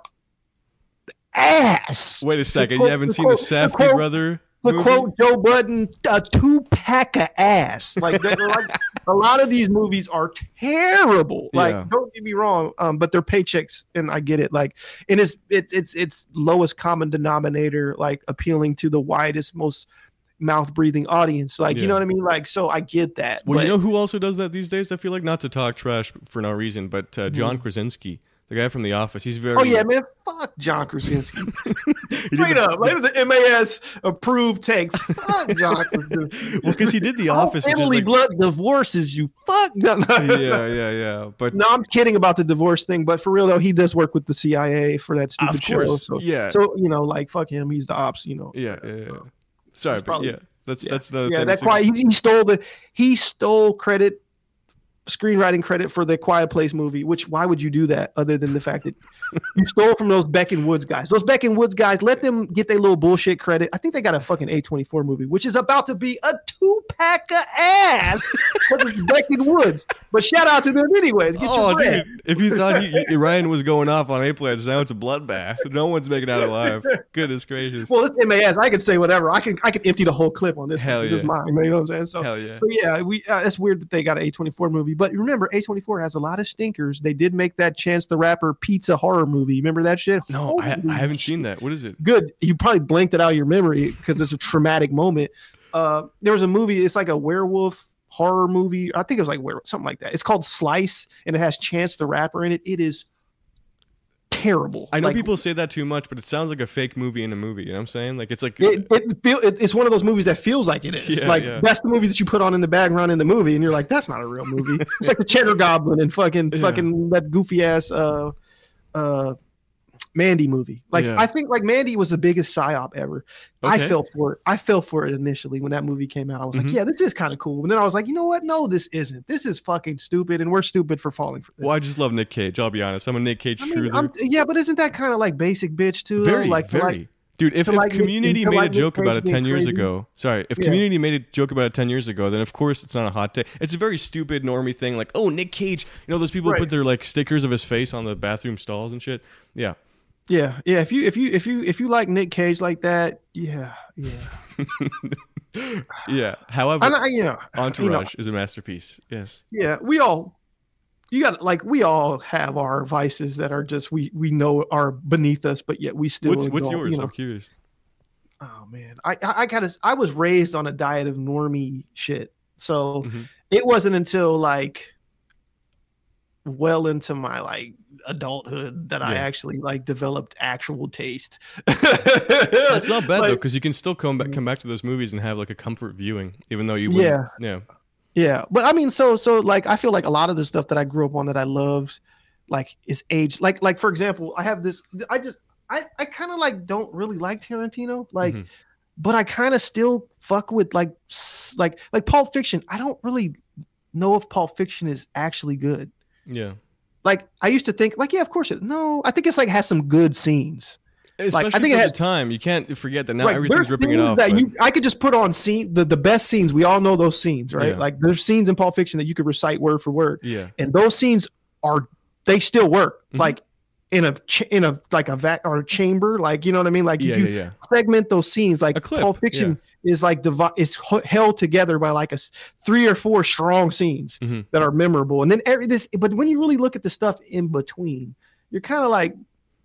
ass. wait a second. quote- You haven't to seen the quote- to Safdie quote- brother? To movie? quote Joe Budden, a two pack of ass. Like, they're like a lot of these movies are terrible. Like, Yeah. don't get me wrong, um, but they're paychecks, and I get it. Like, and it's it's it's it's lowest common denominator, like appealing to the widest, most mouth breathing audience. Like, Yeah. you know what I mean? Like, so I get that. Well, but, you know who also does that these days? I feel like, not to talk trash for no reason, but uh, John Krasinski, the guy from The Office. He's very. oh yeah, man, fuck John Krasinski. He did Straight the- up, like it's an M A S approved take. Fuck John Krasinski. Well, because he did The Oh, Office, which is Emily like, Blunt divorces you. Fuck. No, no. yeah, yeah, yeah. But No, I'm kidding about the divorce thing, but for real though, he does work with the C I A for that stupid of show. course, So, yeah, so you know, like fuck him, he's the ops. You know. yeah, yeah, yeah. Sorry, It's but probably- yeah, that's Yeah. that's the Yeah, thing. that's too. why he, he stole the he stole credit screenwriting credit for the Quiet Place movie, which why would you do that other than the fact that you stole from those Beck and Woods guys? Those Beck and Woods guys, let them get their little bullshit credit. I think they got a fucking A twenty-four movie, which is about to be a two-pack of ass for the Beck and Woods. But shout out to them anyways. Get Oh, your bread. dude! If you thought he, he- Ryan was going off on A-Plans, now it's a bloodbath. No one's making it out alive. Goodness gracious! Well, it's M A S. I can say whatever. I can I can empty the whole clip on this. Hell one. yeah. It's mine. You know what I'm saying? So, Hell yeah! so yeah, we uh, it's weird that they got an A twenty-four movie. But remember, A twenty-four has a lot of stinkers. They did make that Chance the Rapper pizza horror movie. Remember that shit? No, I, Holy I haven't seen that. What is it? good. You probably blanked it out of your memory because it's a traumatic moment. Uh, there was a movie. It's like a werewolf horror movie. I think it was like were something like that. It's called Slice, and it has Chance the Rapper in it. It is terrible. I know Like, people say that too much, but it sounds like a fake movie in a movie. You know what I'm saying? Like it's like It, it, feel, it it's one of those movies that feels like it is. Yeah, like yeah. that's the movie that you put on in the background in the movie, and you're like, that's not a real movie. It's like the Cheddar Goblin and fucking Yeah. fucking that goofy ass uh uh Mandy movie. Like Yeah. I think like Mandy was the biggest psyop ever. I Okay. fell for it. I fell for it initially when that movie came out. I was Mhm. like, yeah, this is kind of cool. And then I was like, you know what? No, this isn't. This is fucking stupid, and we're stupid for falling for this. Well, I just love Nick Cage. I'll be honest. I'm a Nick Cage I mean, truther. I'm, yeah, but isn't that kind of like basic bitch too? though? Very, like, to very. like- Dude, if, to if like Nick- Community to made like a Nick joke Cage about it being ten years crazy. ago, sorry, if Yeah. Community made a joke about it ten years ago, then of course it's not a hot take. It's a very stupid normie thing, like, oh, Nick Cage. You know those people who Right. put their like stickers of his face on the bathroom stalls and shit. Yeah, Yeah, yeah. If you if you if you if you like Nick Cage like that, yeah, yeah. yeah. However, And I, you know, Entourage you know, is a masterpiece. Yes. yeah, we all, you got like we all have our vices that are just we we know are beneath us, but yet we still. What's what's indulge, yours? You know? I'm curious. Oh man, I I, I kind of I was raised on a diet of normie shit, so Mhm. it wasn't until like well into my like adulthood that I Yeah. actually like developed actual taste. That's not bad though, Like, because you can still come back come back to those movies and have like a comfort viewing, even though you wouldn't. Yeah. Yeah. Yeah, but I mean, so so like I feel like a lot of the stuff that I grew up on that I loved, like is aged. Like like for example, I have this. I just I I kind of like don't really like Tarantino, like, Mhm. but I kind of still fuck with like s- like like Pulp Fiction. I don't really know if Pulp Fiction is actually good. Yeah. Like I used to think, like yeah, of course it. No, I think it's like has some good scenes. Especially I think for it has- the time, you can't forget that now Right, everything's there's ripping it scenes off. that but- you I could just put on scene the, the best scenes. We all know those scenes, right? Yeah. Like there's scenes in Pulp Fiction that you could recite word for word. yeah. And those scenes are they still work Mhm. like in a ch- in a like a vac or a chamber, like you know what I mean, like Yeah, if you yeah, yeah. segment those scenes, like A clip, Pulp Fiction is like divi- is h- held together by like a s- three or four strong scenes Mhm. that are memorable, and then every this but when you really look at the stuff in between, you're kind of like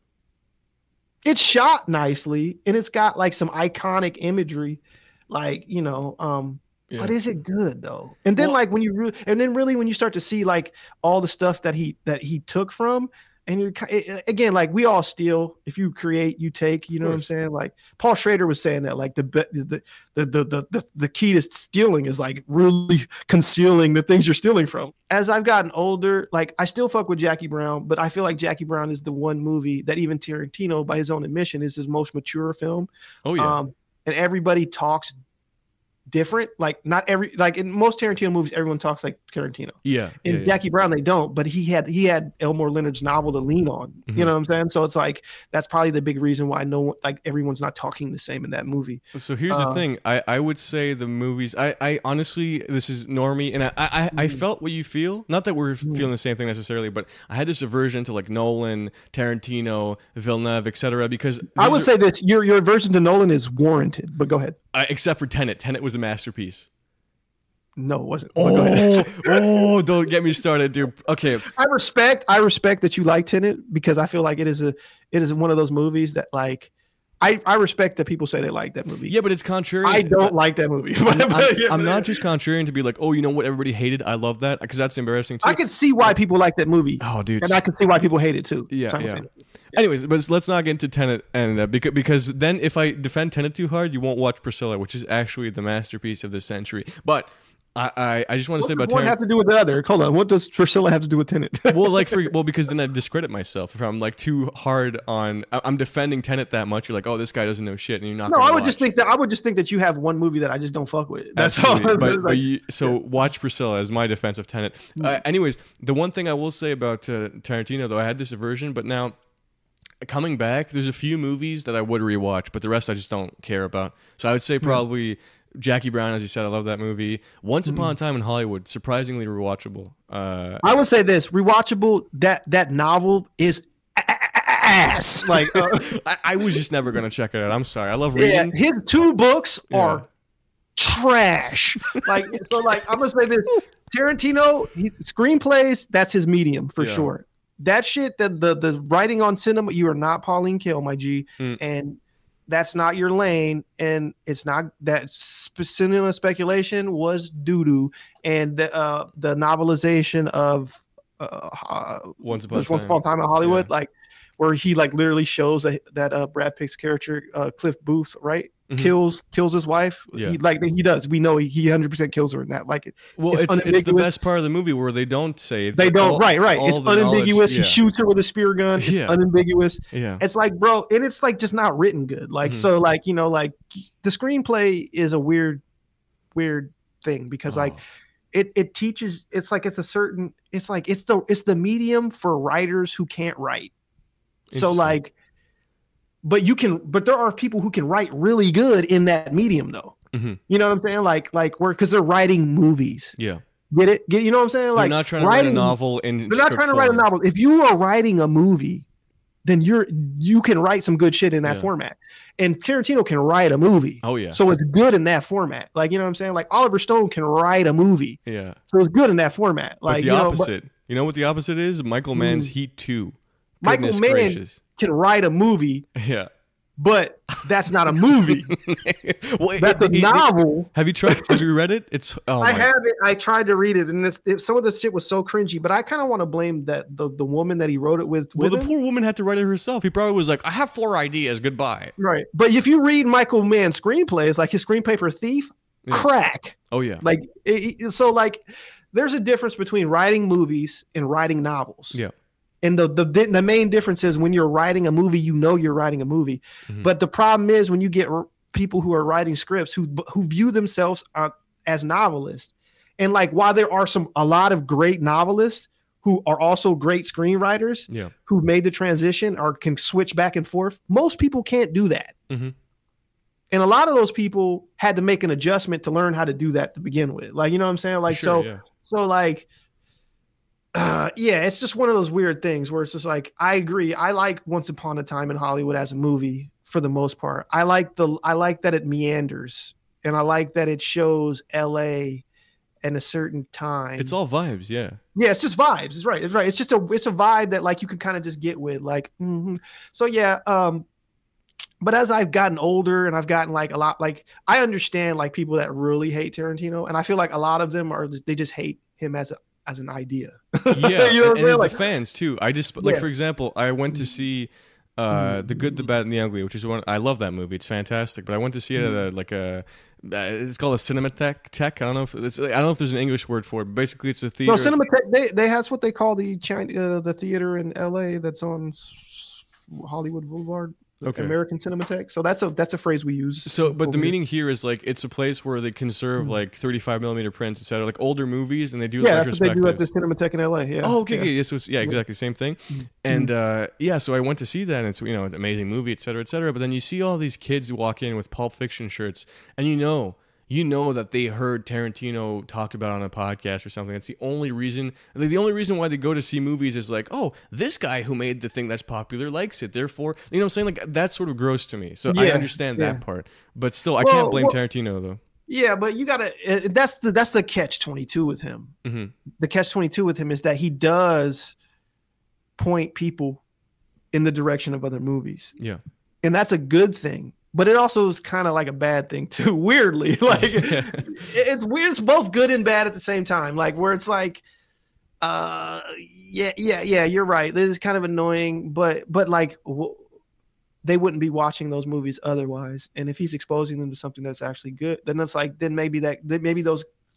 it's shot nicely and it's got like some iconic imagery, like you know um Yeah. but is it good though? And then Well- like when you really, and then really when you start to see like all the stuff that he that he took from, and you're ki- it- again like we all steal. If you create, you take. You Of know what I'm course. saying? Like Paul Schrader was saying that like the be- the the the the the, the key to stealing is like really concealing the things you're stealing from. As I've gotten older, like I still fuck with Jackie Brown, but I feel like Jackie Brown is the one movie that even Tarantino, by his own admission, is his most mature film. Oh yeah. Um, and everybody talks different. Like not every like in most Tarantino movies, everyone talks like Tarantino. yeah. In yeah, yeah. Jackie Brown, they don't. But he had he had Elmore Leonard's novel to lean on. Mhm. You know what I'm saying? So it's like that's probably the big reason why no one like everyone's not talking the same in that movie. So here's Uh, the thing. I, I would say the movies. I, I honestly, this is normie, and I I, I Mm. felt what you feel. Not that we're feeling the same thing necessarily, but I had this aversion to like Nolan, Tarantino, Villeneuve, et cetera. Because I these would are- say this your your aversion to Nolan is warranted. But go ahead. uh, except for Tenet. Tenet was a masterpiece. No, it wasn't. But go ahead. Oh, oh, don't get me started, dude. Okay, I respect I respect that you like Tenet because I feel like it is a it is one of those movies that like I I respect that people say they like that movie. yeah, but it's contrary. I don't like that movie. I'm, I'm- I'm not just contrarian to be like, oh, you know what everybody hated? I love that because that's embarrassing too. I can see why people like that movie, oh, dude. and I can see why people hate it too. Yeah, yeah. simultaneously. Anyways, but let's not get into Tenet, and uh, because because then if I defend Tenet too hard, you won't watch Priscilla, which is actually the masterpiece of the century. But I, I, I just want to What say does about one Tarantino. have to do with the other? Hold on. What does Priscilla have to do with Tenet? Well, like for well, because then I discredit myself if I'm like too hard on. I- I'm defending Tenet that much. You're like, oh, this guy doesn't know shit, and you're not. no, gonna I would watch. just think that I would just think that you have one movie that I just don't fuck with. That's Absolutely. all. But, Like, but you, so watch Priscilla as my defense of Tenet. Uh, anyways, the one thing I will say about uh, Tarantino, though, I had this aversion, but now coming back, there's a few movies that I would rewatch, but the rest I just don't care about. So I would say probably Jackie Brown, as you said, I love that movie. Once Upon a Time in Hollywood, surprisingly rewatchable. Uh, I would say this rewatchable. That that novel is ass. Like, uh, I, I was just never gonna check it out. I'm sorry. I love yeah, reading. his two books Yeah. are trash. Like, so, like I'm gonna say this: Tarantino, he, screenplays, that's his medium for Yeah. sure. That shit, the the the writing on cinema, you are not Pauline Kael, my G, Mm. and that's not your lane, and it's not that sp- cinema speculation was doo doo, and the uh, the novelization of uh, uh, Once Upon a this Once Time. Upon a Time in Hollywood, Yeah. like where he like literally shows a, that uh, Brad Pitt's character uh, Cliff Booth, right, Mhm. kills kills his wife. Yeah. He, like he does. We know he he one hundred percent kills her in that. Like it, Well, it's it's it's, the unambiguous. best part of the movie where they don't say it, they but don't. all- right, right. all It's the knowledge- unambiguous. He yeah. shoots her with a spear gun. It's Yeah. unambiguous. Yeah. It's like, bro, and it's like just not written good. Like, Mhm. so, like, you know, like the screenplay is a weird, weird thing because, like, Oh. it it teaches. It's like it's a certain. It's like it's the it's the medium for writers who can't write. So, Interesting. like, but you can. But there are people who can write really good in that medium, though. Mhm. You know what I'm saying? Like, like we're because they're writing movies. Yeah. Get it? Get you know what I'm saying? They're Like, not trying to write a writing- novel in. they're not script trying to write a form. novel. If you are writing a movie, then you're you can write some good shit in that Yeah. format. And Tarantino can write a movie. Oh yeah. So it's good in that format. Like, you know what I'm saying? Like Oliver Stone can write a movie. Yeah. So it's good in that format. But Like, the you know, but opposite. you know what the opposite is? Michael Mann's Heat Two. Michael Goodness Mann gracious. can write a movie, Yeah. but that's not a movie. Well, That's it- a it- it- novel. Have you tried? Have you read it? It's. Oh I my. haven't. I tried to read it, and it's, it, some of the shit was so cringy. But I kind of want to blame that the, the woman that he wrote it with. Well, with the him. poor woman had to write it herself. He probably was like, "I have four ideas. Goodbye." Right. But if you read Michael Mann's screenplays, like his screenplay for Thief, Yeah. crack. Oh yeah. Like, it, it- so like, there's a difference between writing movies and writing novels. Yeah. And the, the the main difference is when you're writing a movie, you know you're writing a movie. Mhm. But the problem is when you get r- people who are writing scripts who who view themselves uh, as novelists, and like while there are some a lot of great novelists who are also great screenwriters Yeah. who made the transition or can switch back and forth, most people can't do that. Mhm. And a lot of those people had to make an adjustment to learn how to do that to begin with. Like, you know what I'm saying? Like, Sure, so, yeah. so like, uh, yeah, it's just one of those weird things where it's just like, I agree. I like Once Upon a Time in Hollywood as a movie for the most part. I like the, I like that it meanders, and I like that it shows L A in a certain time. It's all vibes. Yeah. Yeah, it's just vibes. It's right. It's right. It's just a it's a vibe that like you can kind of just get with. Like, mhm. So yeah. Um, but as I've gotten older and I've gotten like a lot, like I understand like people that really hate Tarantino, and I feel like a lot of them are just, they just hate him as a as an idea. Yeah. You know what I'm and, and saying? the Like- fans too. I just like Yeah. for example, I went to see uh The Good, the Bad, and the Ugly, which is one I love that movie. It's fantastic. But I went to see it at a like a uh, it's called a Cinematheque tech. I don't know if it's I don't know if there's an English word for it. But basically, it's a theater. No, Cinematheque. They they has what they call the China, uh, the theater in L A that's on Hollywood Boulevard. Okay. American Cinematheque. So that's a that's a phrase we use. So, but over the here. meaning here is like it's a place where they conserve like thirty-five millimeter prints, et cetera, like older movies, and they do Yeah, that's what they do at the retrospectives. Cinematheque in L A. Yeah. Oh, okay, yeah. okay, yeah, so it's, yeah, exactly, same thing. And uh, yeah, so I went to see that, and it's you know an amazing movie, et cetera, et cetera. But then you see all these kids walk in with Pulp Fiction shirts, and you know, you know that they heard Tarantino talk about it on a podcast or something. That's the only reason. Like, the only reason why they go to see movies is like, oh, this guy who made the thing that's popular likes it. Therefore, you know what I'm saying? Like that's sort of gross to me. So I Yeah, understand yeah. that part, but still, I Well, can't blame well- Tarantino though. Yeah, but you gotta. Uh, that's the that's the catch twenty two with him. hmm The catch twenty two with him is that he does point people in the direction of other movies, Yeah. and that's a good thing. But it also is kind of like a bad thing too. Weirdly, like it's weird. It's both good and bad at the same time. Like where it's like, uh, yeah, yeah, yeah. You're right. This is kind of annoying, but but like. W- they wouldn't be watching those movies otherwise. And if he's exposing them to something that's actually good, then it's like, then maybe that, then maybe those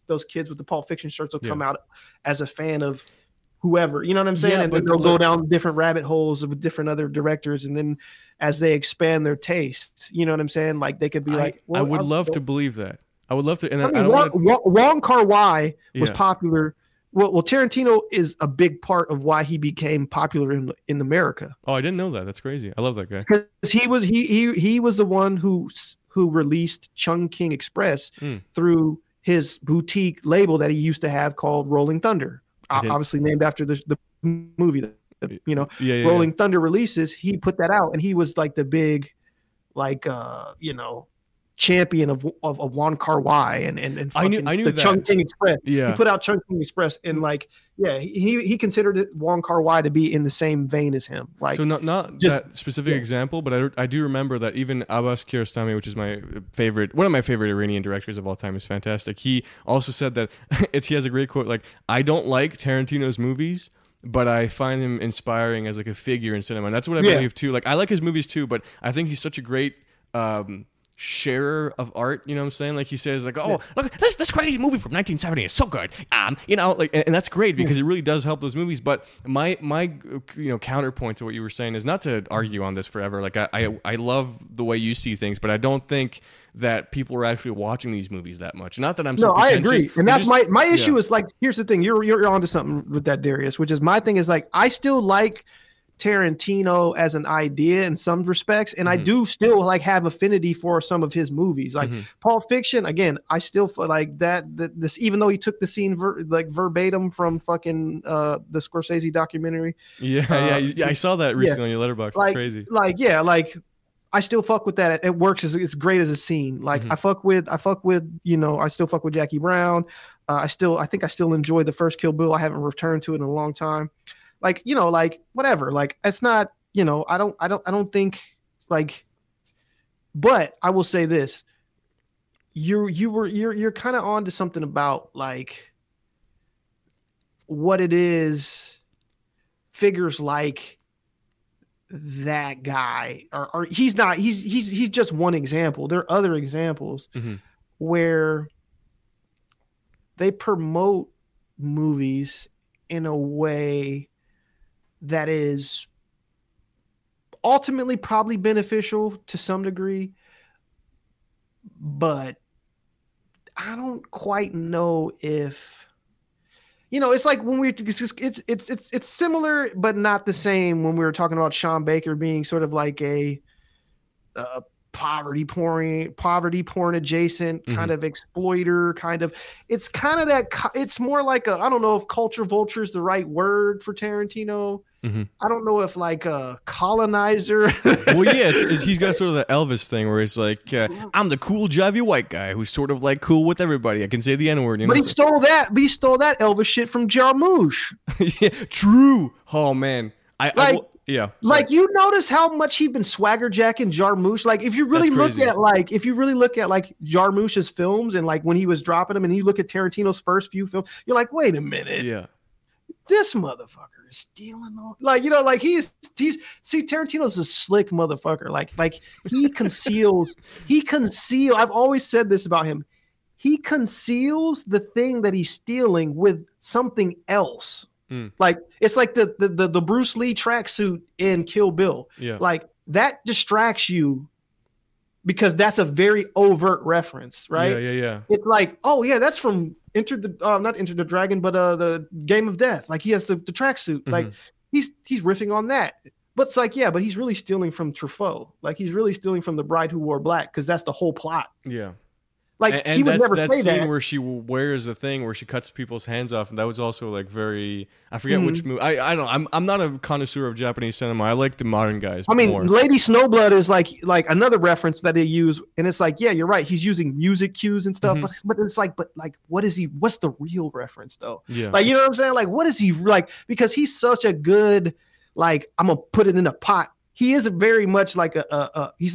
those kids with the Pulp Fiction shirts will Yeah. come out as a fan of whoever, you know what I'm saying? Yeah, and but then they'll look- go down different rabbit holes with different other directors, and then as they expand their taste, you know what I'm saying? Like they could be I, like, I well, would I'll- love to believe that. I would love to, and I, I I mean, don't Wong, want to. Wong, Wong Kar-wai was Yeah. popular. Well, well, Tarantino is a big part of why he became popular in in America, Oh, I didn't know that. That's crazy. I love that guy. because he was he he he was the one who who released Chung King Express Mm. through his boutique label that he used to have called Rolling Thunder, I O- didn't- obviously named after the the movie that that, you know Yeah, yeah, Rolling Thunder releases. He put that out, and he was like the big, like uh you know, champion of of, of Wong Kar-wai and and and I knew- fucking I knew the that. Chung King Express. Yeah. He put out Chung King Express, and like yeah, he he considered it Wong Kar-wai to be in the same vein as him. Like So not not just- that specific yeah. example, but I, I do remember that even Abbas Kiarostami, which is my favorite, one of my favorite Iranian directors of all time, is fantastic. He also said that it's he has a great quote like, "I don't like Tarantino's movies, but I find him inspiring as like a figure in cinema," and that's what I Yeah. believe too. Like I like his movies too, but I think he's such a great. Um, sharer of art, you know what I'm saying? Like he says like, "Oh, look, this this crazy movie from nineteen seventy is so good." Um, you know, like and, and that's great because it really does help those movies, but my my you know, counterpoint to what you were saying is not to argue on this forever. Like I I, I love the way you see things, but I don't think that people are actually watching these movies that much. Not that I'm so no, I pretentious, agree, and but that's just- my my issue yeah. is like, here's the thing, you're you're onto something with that, Darius, which is my thing is like I still like Tarantino as an idea in some respects, and I Mhm. do still like have affinity for some of his movies. Like Mhm. Pulp Fiction, again, I still feel like that, that this, even though he took the scene ver, like verbatim from fucking uh the Scorsese documentary, Yeah, uh, yeah, yeah, I saw that recently on your letterbox. like It's crazy. like yeah, like I still fuck with that. It, it works as it's great as a scene. Like Mhm. I fuck with I fuck with you know I still fuck with Jackie Brown. Uh, I still I think I still enjoy the first Kill Bill. I haven't returned to it in a long time. Like you know like whatever. Like it's not you know I don't I don't I don't think like. But I will say this: you you were you're you're kind of on to something about like what it is. Figures like that guy or, or he's not he's he's he's just one example. There are other examples Mhm. where they promote movies in a way that is ultimately probably beneficial to some degree, but I don't quite know if you know, it's like when we it's just- it's it's it's it's similar but not the same when we were talking about Sean Baker being sort of like a uh, poverty porn poverty porn adjacent kind of exploiter kind of. It's kind of that co- it's more like a I don't know if culture vulture is the right word for Tarantino. Mhm. I don't know if like a colonizer. Well, yeah, it's, it's, he's got sort of the Elvis thing where it's like, uh, I'm the cool, jivey white guy who's sort of like cool with everybody. I can say the N word, you know. But he stole that. But he stole that Elvis shit from Jarmusch. Yeah, true. Oh man, I, I Like- will- yeah, sorry. Like you notice how much he's been swagger jacking Jarmusch. Like if you really That's look crazy. at like if you really look at like Jarmusch's films and like when he was dropping them, and you look at Tarantino's first few films, you're like, wait a minute, yeah, this motherfucker is stealing all. Like you know, like he's he's see Tarantino's a slick motherfucker. Like like he conceals he conceal. I've always said this about him. He conceals the thing that he's stealing with something else. Mm. Like it's like the the the, the Bruce Lee tracksuit in Kill Bill. yeah. Like that distracts you because that's a very overt reference, right? Yeah, yeah, yeah. It's like, oh yeah, that's from Enter the uh, not Enter the Dragon, but uh the Game of Death. Like he has the, the tracksuit. Like Mhm. he's he's riffing on that. But it's like, yeah, but he's really stealing from Truffaut. Like he's really stealing from The Bride Who Wore Black because that's the whole plot. Yeah. Like and, and he would that's never that say scene that. where she wears the thing where she cuts people's hands off, and that was also like very. I forget Mhm. which movie. I I don't. I'm I'm not a connoisseur of Japanese cinema. I like the modern guys. I mean, more. Lady Snowblood is like like another reference that they use, and it's like, yeah, you're right. He's using music cues and stuff, Mhm. but, but it's like, but like, what is he? What's the real reference though? yeah. Like, you know what I'm saying? Like, what is he like? Because he's such a good, like, I'm gonna put it in a pot. He is very much like a, a, a he's like a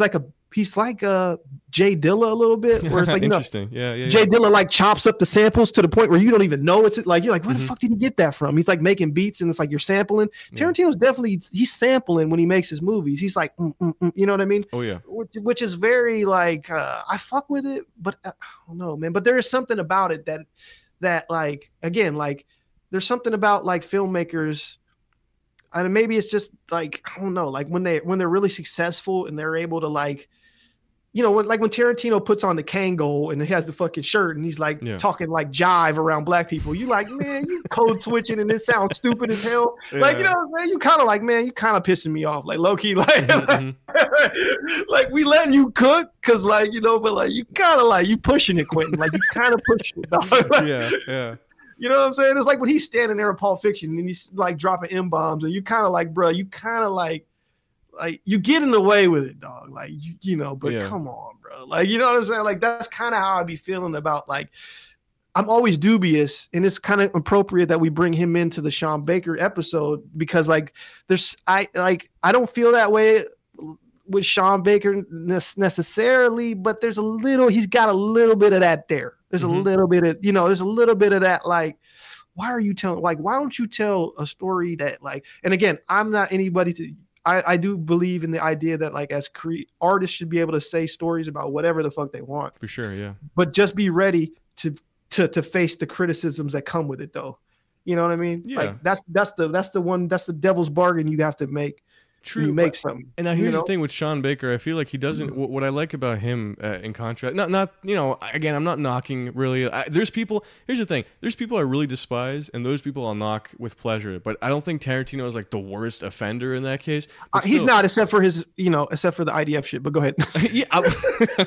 he's like uh Jay Dilla a little bit, where it's like you know, interesting. Yeah, yeah. Jay yeah. Dilla like chops up the samples to the point where you don't even know it's like you're like, where Mhm. the fuck did he get that from? He's like making beats and it's like you're sampling. Yeah. Tarantino's definitely he's sampling when he makes his movies. He's like, mm, mm, mm, you know what I mean? Oh yeah. Which, which is very like uh, I fuck with it, but uh, I don't know, man. But there is something about it that that like again, like there's something about like filmmakers. And maybe it's just like I don't know, like when they when they're really successful and they're able to like, you know, when, like when Tarantino puts on the Kangol and he has the fucking shirt and he's like Yeah. talking like jive around black people, you like, man, you code switching and it sounds stupid as hell. Like, you Yeah. know, man, you kind of like, man, you kind of pissing me off, like low key, like, Mhm, like we letting you cook because like you know, but like you kind of like you pushing it, Quentin, like you kind of pushing it, dog. Like, yeah, yeah. you know what I'm saying? It's like when he's standing there in Pulp Fiction and he's like dropping M bombs, and you kind of like, bro, you kind of like, like you getting away with it, dog. Like you, you know, but Yeah. come on, bro. Like you know what I'm saying? Like that's kind of how I be feeling about like. I'm always dubious, and it's kind of appropriate that we bring him into the Sean Baker episode because like there's I like I don't feel that way with Sean Baker ne- necessarily, but there's a little he's got a little bit of that there. There's Mhm. a little bit of, you know, there's a little bit of that, like, why are you telling, like, why don't you tell a story that, like, and again, I'm not anybody to, I, I do believe in the idea that, like, as cre- artists should be able to say stories about whatever the fuck they want, For sure, yeah. but just be ready to, to, to face the criticisms that come with it, though. You know what I mean? Yeah. Like, that's, that's the, that's the one, that's the devil's bargain you have to make. True. You make but- something. And now you here's know? the thing with Sean Baker. I feel like he doesn't. What, what I like about him, uh, in contrast, not not you know, again, I'm not knocking really. I, there's people. Here's the thing. There's people I really despise, and those people I'll knock with pleasure. But I don't think Tarantino is like the worst offender in that case. Uh, But he's still- not, except for his, you know, except for the I D F shit. But go ahead. yeah, I-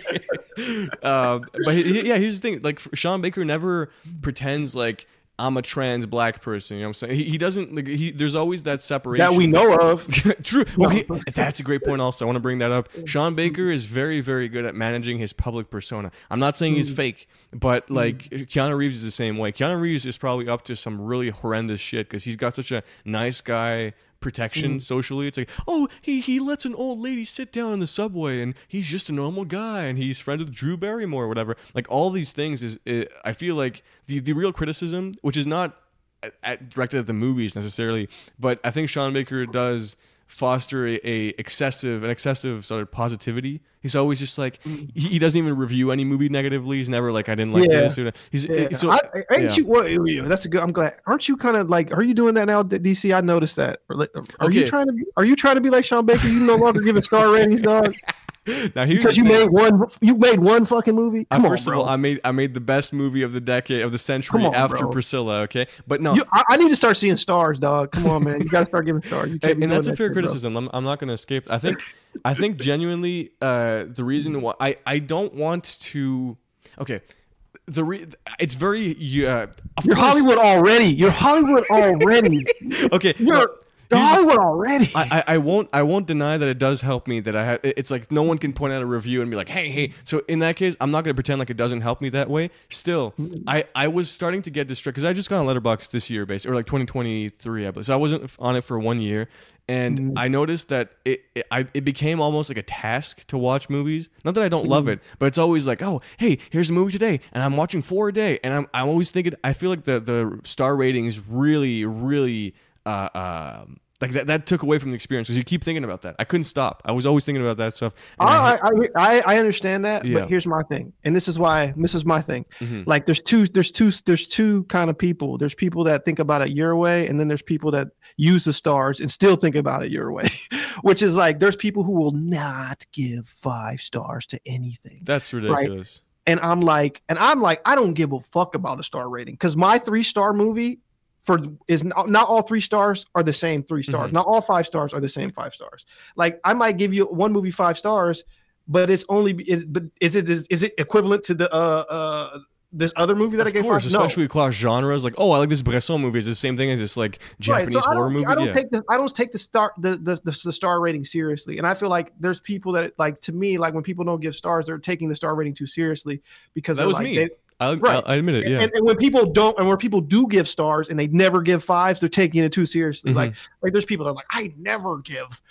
okay. Um, but he, he- yeah, here's the thing. Like Sean Baker never pretends like I'm a trans black person. You know what I'm saying? He, he doesn't. Like, he there's always that separation That we know of. True. Well, he, that's a great point. Also, I want to bring that up. Sean Baker is very, very good at managing his public persona. I'm not saying he's fake, but like Keanu Reeves is the same way. Keanu Reeves is probably up to some really horrendous shit because he's got such a nice guy protection socially. It's like, oh, he he lets an old lady sit down in the subway, and he's just a normal guy, and he's friends with Drew Barrymore or whatever. Like all these things is, it, I feel like the the real criticism, which is not at, at, directed at the movies necessarily, but I think Sean Baker does foster a, a excessive an excessive sort of positivity. He's always just like he, he doesn't even review any movie negatively. He's never like I didn't like Yeah. this. Or, he's Yeah. so I, ain't yeah. you? Well, that's a good. I'm glad. Aren't you kind of like? Are you doing that now, D C? I noticed that. Or like, Are you Okay. trying to? Be, are you trying to be like Sean Baker? You no longer giving star ratings, dog, now here's because the you thing. made one. You made one fucking movie. Uh, Come on, first bro. of all, I made I made the best movie of the decade of the century Come on, after bro. Priscilla. Okay, but no, You, I, I need to start seeing stars, dog. Come on, man. You got to start giving stars. You can't and, be and that's doing a that fair shit, bro. criticism. I'm, I'm not going to escape. I think I think genuinely uh, the reason why I, I don't want to. Okay, the re, it's very uh, of You're course- Hollywood already. You're Hollywood already. Okay, You're, no, you're here's- Hollywood already. I, I I won't I won't deny that it does help me that I have it's like no one can point out a review and be like hey hey so in that case I'm not going to pretend like it doesn't help me that way. Still I I was starting to get distracted because I just got on Letterboxd this year basically or like twenty twenty-three I believe, so I wasn't on it for one year and I noticed that it it, I, it became almost like a task to watch movies. Not that I don't love it, but it's always like oh hey here's a movie today and I'm watching four a day and I'm I'm always thinking I feel like the the star ratings really really uh um. Like that, that took away from the experience because you keep thinking about that. I couldn't stop. I was always thinking about that stuff. And I- I, I I I understand that, Yeah. but here's my thing, and this is why this is my thing. Mhm. Like, there's two, there's two, there's two kind of people. There's people that think about it your way, and then there's people that use the stars and still think about it your way. Which is like, there's people who will not give five stars to anything, that's ridiculous. and I'm like, and I'm like, I don't give a fuck about a star rating because my three star movie. For is not, not all three stars are the same three stars. Mhm. Not all five stars are the same five stars. Like I might give you one movie five stars, but it's only. It, but is it is, is it equivalent to the uh uh this other movie that I Of gave course, five? No. especially across genres. Like, oh, I like this Bresson movie. It's the same thing as this like Japanese right, so I horror don't, movie. I don't yeah. take the I don't take the star the, the the the star rating seriously, and I feel like there's people that like to me like when people don't give stars, they're taking the star rating too seriously because that they're was like, me. they- I, Right. I, I admit it. Yeah. And, and when people don't, and where people do give stars and they never give fives, they're taking it too seriously. Mhm. Like, like there's people that are like, I never give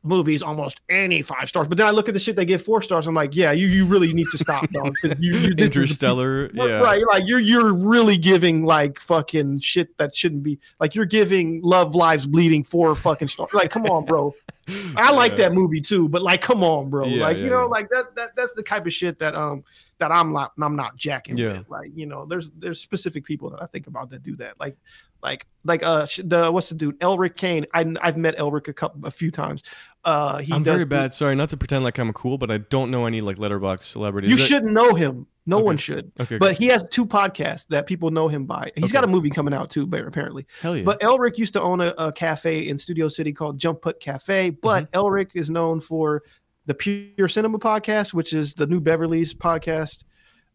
movies almost any five stars. But then I look at the shit they give four stars. I'm like, yeah, you you really need to stop, dog. You, you, Interstellar, is, yeah, right. Like you're you're really giving like fucking shit that shouldn't be. Like you're giving Love Lives Bleeding four fucking stars. Like, come on, bro. I like yeah. that movie too, but like, come on, bro. Yeah, like yeah, you know, yeah. like that that that's the type of shit that um that I'm not I'm not jacking Yeah. with. Like, you know, there's there's specific people that I think about that do that. Like like like uh the what's the dude Elric Kane. I I've met Elric a couple a few times. Uh, he I'm does very bad. Sorry, not to pretend like I'm cool, but I don't know any like Letterboxd celebrities. You Is it- shouldn't know him. No Okay. one should. Okay, But he has two podcasts that people know him by. He's Okay. got a movie coming out too, but apparently. hell yeah. But Elric used to own a, a cafe in Studio City called Jump Put Cafe. But Mm-hmm. Elric is known for the Pure Cinema podcast, which is the New Beverly's podcast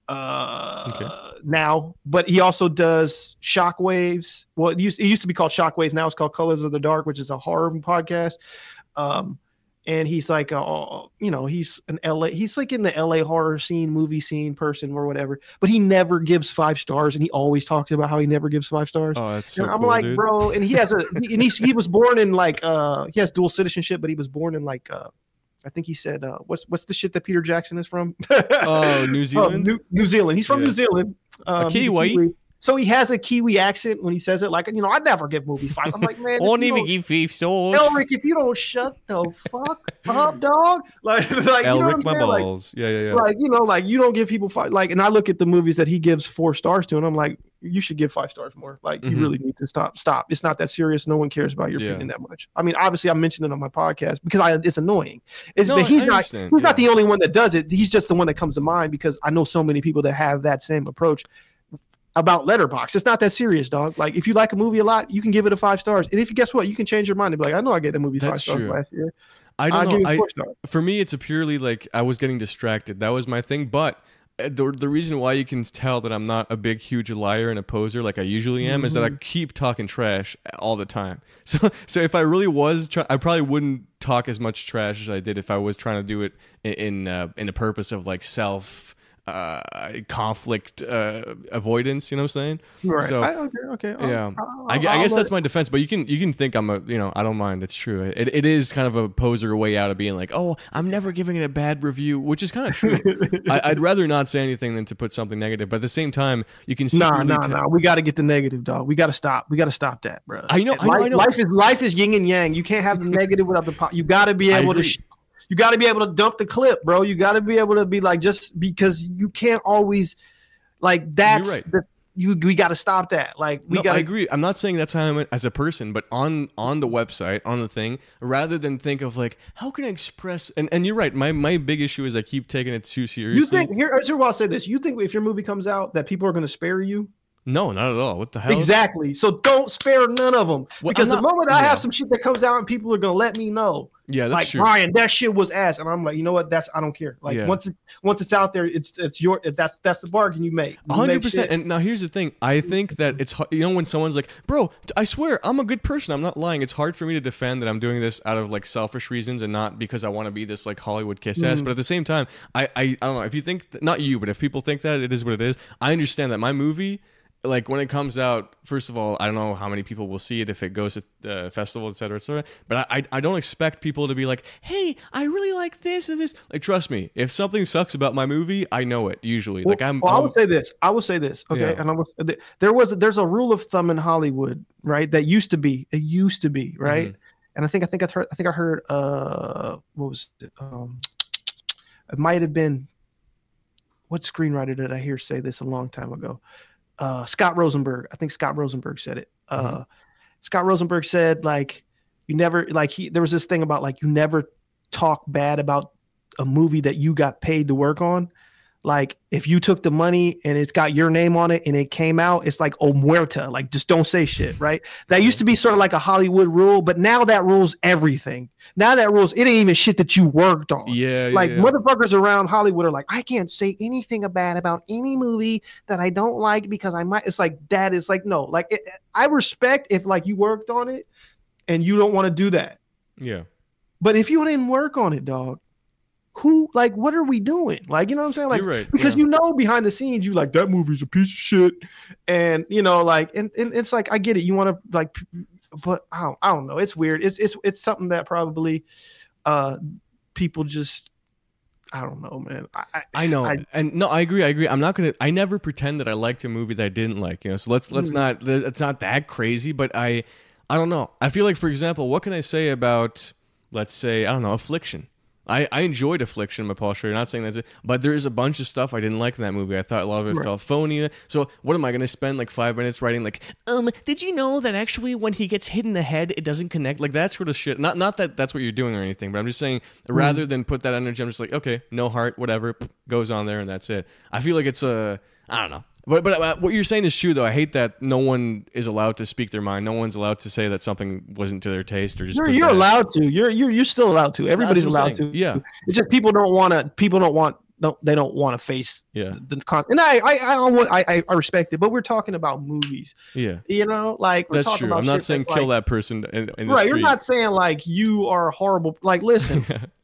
uh, Okay. now. But he also does Shockwaves. Well, it used, it used to be called Shockwaves. Now it's called Colors of the Dark, which is a horror podcast. Um, and he's like, uh, you know, he's an L A, he's like in the L A horror scene, movie scene person or whatever, but he never gives five stars. And he always talks about how he never gives five stars. Oh, that's so and I'm cool, like, dude. bro, and he has a, he, and he's, he was born in like, uh, he has dual citizenship, but he was born in like, uh, I think he said, uh, what's, what's the shit that Peter Jackson is from? Oh, New Oh, Zealand. New, New Zealand. He's from Yeah. New Zealand. Um, he's a Kiwi. Kiwi. So he has a Kiwi accent when he says it. Like, you know, I never give movies five. I'm like, man, if Won't you even don't- give five stars. Elric, if you don't shut the fuck up, dog, like, like you know what I'm Elric, my saying? Like, balls. yeah, yeah, yeah. like, you know, like you don't give people five. Like, and I look at the movies that he gives four stars to, and I'm like, you should give five stars more. Like, you Mhm. really need to stop. Stop. It's not that serious. No one cares about your Yeah. opinion that much. I mean, obviously, I mentioned it on my podcast because I it's annoying. It's No, but I he's not. understand, He's not yeah. the only one that does it. He's just the one that comes to mind because I know so many people that have that same approach about Letterboxd. It's not that serious, dog. Like if you like a movie a lot, you can give it a five stars. And if you guess what, you can change your mind and be like, I know I gave that movie five That's stars true. last year. I I'll don't give know. it I, four stars. for me, it's a purely like I was getting distracted. That was my thing. But uh, the the reason why you can tell that I'm not a big, huge liar and a poser like I usually am is that I keep talking trash all the time. So so if I really was, try- I probably wouldn't talk as much trash as I did if I was trying to do it in in, uh, in a purpose of like self. Uh, conflict uh, avoidance, you know what I'm saying? Right. So I, okay. Okay. I'll- yeah, I'll- I, gu- I I'll guess let that's it- my defense. But you can you can think I'm a you know I don't mind. It's true. It it is kind of a poser way out of being like, oh, I'm never giving it a bad review, which is kind of true. I, I'd rather not say anything than to put something negative. But at the same time, you can Nah, secretly nah, tell- nah. We got to get the negative, dog. We got to stop. We got to stop that, bro. I know, I know, Life, I know. life is life is yin and yang. You can't have the negative without the po- You got to be I able to. agree. Sh- you got to be able to dump the clip, bro. You got to be able to be like just because you can't always like that's right. the you. We got to stop that. Like we No, got. I agree. I'm not saying that's how I'm as a person, but on on the website, on the thing, rather than think of like, how can I express? And, and you're right. My my big issue is I keep taking it too seriously. You think here? Here's why I'll say this. You think if your movie comes out that people are going to spare you? No, not at all. What the hell? Exactly. So don't spare none of them Well, because I'm the not- moment I yeah. have some shit that comes out and people are going to let me know. Yeah, that's Like true. Ryan, that shit was ass, and I'm like, you know what? That's I don't care. Like Yeah. once it once it's out there, it's it's your that's that's the bargain you make. You hundred make percent. shit- And now here's the thing. I think that it's hard- you know when someone's like, "Bro, I swear I'm a good person. I'm not lying." It's hard for me to defend that I'm doing this out of like selfish reasons and not because I want to be this like Hollywood kiss ass. Mm. But at the same time, I, I I don't know if you think th- not you, but if people think that it is what it is, I understand that my movie. Like when it comes out, first of all, I don't know how many people will see it if it goes to the festival, et cetera, et cetera. But I, I, I don't expect people to be like, "Hey, I really like this and this." Like, trust me, if something sucks about my movie, I know it usually. Well, like, I'm. well, I I'm- would say this. I would say this. Okay, Yeah. and I was there was there's a rule of thumb in Hollywood, right? That used to be it used to be right, Mm-hmm. and I think I think I heard I think I heard uh what was it? Um, it might have been what screenwriter did I hear say this a long time ago? Uh, Scott Rosenberg. I think Scott Rosenberg said it. Uh, Mm-hmm. Scott Rosenberg said like you never like he there was this thing about like you never talk bad about a movie that you got paid to work on. Like if you took the money and it's got your name on it and it came out, it's like oh muerta, like just don't say shit, right? That used to be sort of like a Hollywood rule, but now that rules everything. Now that rules it ain't even shit that you worked on. yeah, Like yeah. motherfuckers around Hollywood are like, I can't say anything bad about any movie that I don't like because I might. It's like that is like no, like it, I respect if like you worked on it and you don't want to do that, yeah. but if you didn't work on it, dog, who like what are we doing? Like you know what I'm saying? Like You're right, because yeah. you know behind the scenes you like that movie's a piece of shit, and you know like and, and it's like I get it. You want to like, but I don't I don't know. It's weird. It's it's it's something that probably. uh, people just, I don't know, man. I, I, I know, I, and no, I agree. I agree. I'm not gonna. I never pretend that I liked a movie that I didn't like. You know, so let's let's not. It's not that crazy, but I, I don't know. I feel like, for example, what can I say about, let's say, I don't know, Affliction. I, I enjoyed Affliction by Paul Schrader. Not saying that's it, but there is a bunch of stuff I didn't like in that movie. I thought a lot of it Right. felt phony. So what am I going to spend like five minutes writing like, um, did you know that actually when he gets hit in the head, it doesn't connect? Like that sort of shit. Not not that that's what you're doing or anything, but I'm just saying rather than put that energy, I'm just like, okay, no heart, whatever, goes on there and that's it. I feel like it's a, I don't know. But but uh, what you're saying is true, though. I hate that no one is allowed to speak their mind. No one's allowed to say that something wasn't to their taste or just. you're was you're bad. allowed to. You're you're you're still allowed to. Everybody's what I'm allowed saying. to. Yeah. It's just people don't want to. People don't want. Don't they don't want to face. Yeah. The, the con- and I I I, don't want, I I respect it, but we're talking about movies. Yeah, You know, like we're that's talking true. about I'm not shit saying that's kill like, that person in, in the right. street. You're not saying like you are horrible. Like, listen.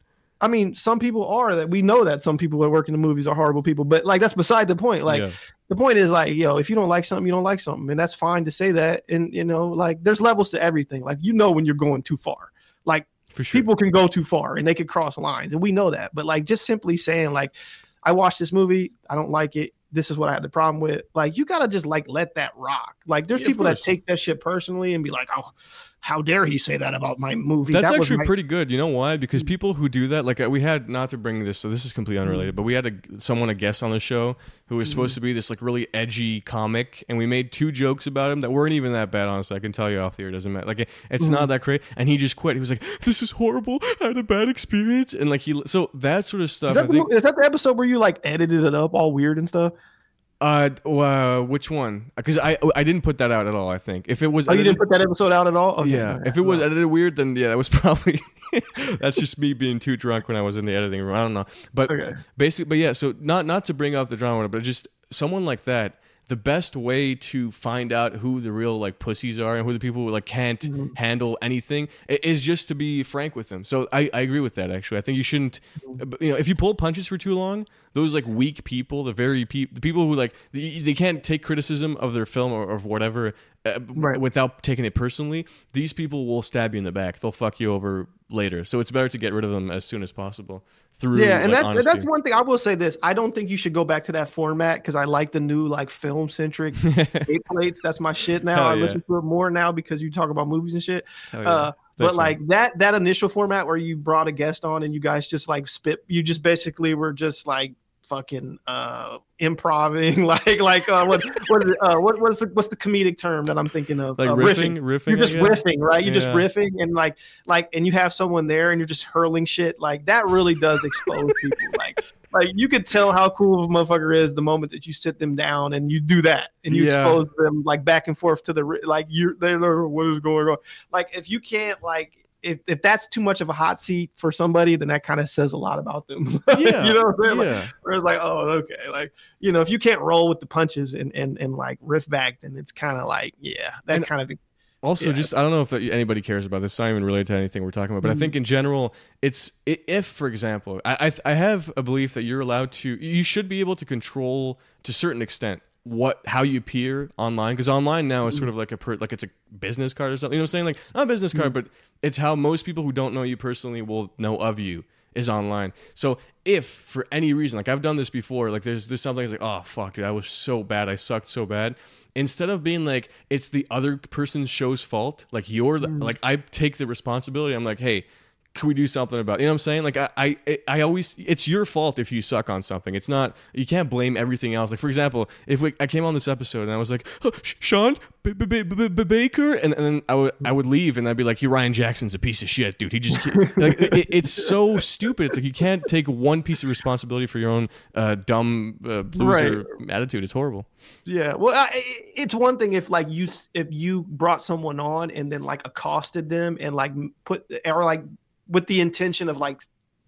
I mean, some people are that we know that some people that work in the movies are horrible people, but like that's beside the point. Like Yeah. the point is like, yo, if you don't like something, you don't like something, and that's fine to say that. And you know, like there's levels to everything. Like you know when you're going too far. Like For sure. people can go too far and they can cross lines, and we know that. But like just simply saying like, I watched this movie, I don't like it. This is what I had the problem with. Like you gotta just like let that rock. Like there's Yeah, of people that course. take that shit personally and be like, oh, how dare he say that about my movie? That's That was actually my- pretty good. You know why? Because Mm. people who do that, like uh, we had, not to bring this, so this is completely unrelated, but we had a, someone, a guest on the show who was Mm. supposed to be this like really edgy comic, and we made two jokes about him that weren't even that bad, honestly. I can tell you off the air, it doesn't matter. Like it- it's Mm-hmm. not that great, and he just quit. He was like, "This is horrible. I had a bad experience," and like he, so that sort of stuff. Is that, I the, think. is that the episode where you like edited it up all weird and stuff? Uh, uh, which one? Because I I didn't put that out at all. I think if it was, Oh, you edited- didn't put that episode out at all? Okay, yeah, okay. if it was Well, edited weird, then yeah, that was probably that's just me being too drunk when I was in the editing room. I don't know, but Okay. basically, but yeah. So not not to bring up the drama, but just someone like that. The best way to find out who the real like pussies are and who the people who like can't Mm-hmm. handle anything i- is just to be frank with them. So I, I agree with that. Actually, I think you shouldn't. Mm-hmm. You know, if you pull punches for too long, those like weak people, the very pe- the people who like they, they can't take criticism of their film or, or whatever uh, Right. without taking it personally. These people will stab you in the back. They'll fuck you over later. So it's better to get rid of them as soon as possible through yeah, and like, that, honesty. that's one thing I will say. This I don't think you should go back to that format because I like the new like film centric eight plates. That's my shit now. Hell I yeah. listen to it more now because you talk about movies and shit. Hell yeah. Uh, but That's like that that initial format where you brought a guest on and you guys just like spit, you just basically were just like fucking uh improving like like uh what what is it, uh what what's the what's the comedic term that I'm thinking of? like uh, riffing, riffing. You're I just guess? riffing, right? You're just Yeah. riffing and like like and you have someone there and you're just hurling shit. Like that really does expose people. Like like you could tell how cool of a motherfucker is the moment that you sit them down and you do that and you Yeah. expose them like back and forth to the ri- like you're they're like, what is going on? Like if you can't like if, if that's too much of a hot seat for somebody, then that kind of says a lot about them. Yeah, you know what I'm saying? Like, yeah. where it's like, oh, okay, like you know, if you can't roll with the punches and and and like riff back, then it's kind of like, yeah, that And- kind of Also, Yeah. just I don't know if that anybody cares about this. It's not even related to anything we're talking about, but I think in general, it's i- if, for example, I, I I have a belief that you're allowed to, you should be able to control to a certain extent what how you appear online, because online now is sort of like a per, like it's a business card or something. You know what I'm saying? Like not a business card, but it's how most people who don't know you personally will know of you is online. So if for any reason, like I've done this before, like there's there's something that's like, oh fuck, dude, I was so bad, I sucked so bad. Instead of being like it's the other person's show's fault, like you're the, like I take the responsibility. I'm like, hey, can we do something about it? You know what I'm saying? Like I, I I always it's your fault if you suck on something. It's not, you can't blame everything else. Like for example, if we, I came on this episode and I was like, oh, Sean B- B- B- B- B- Baker, and, and then I would I would leave and I'd be like, he Ryan Jackson's a piece of shit, dude. He just like it, it's so stupid. It's like you can't take one piece of responsibility for your own uh, dumb uh, loser attitude. It's horrible. Yeah, well, I, it's one thing if like you if you brought someone on and then like accosted them and like put or like with the intention of like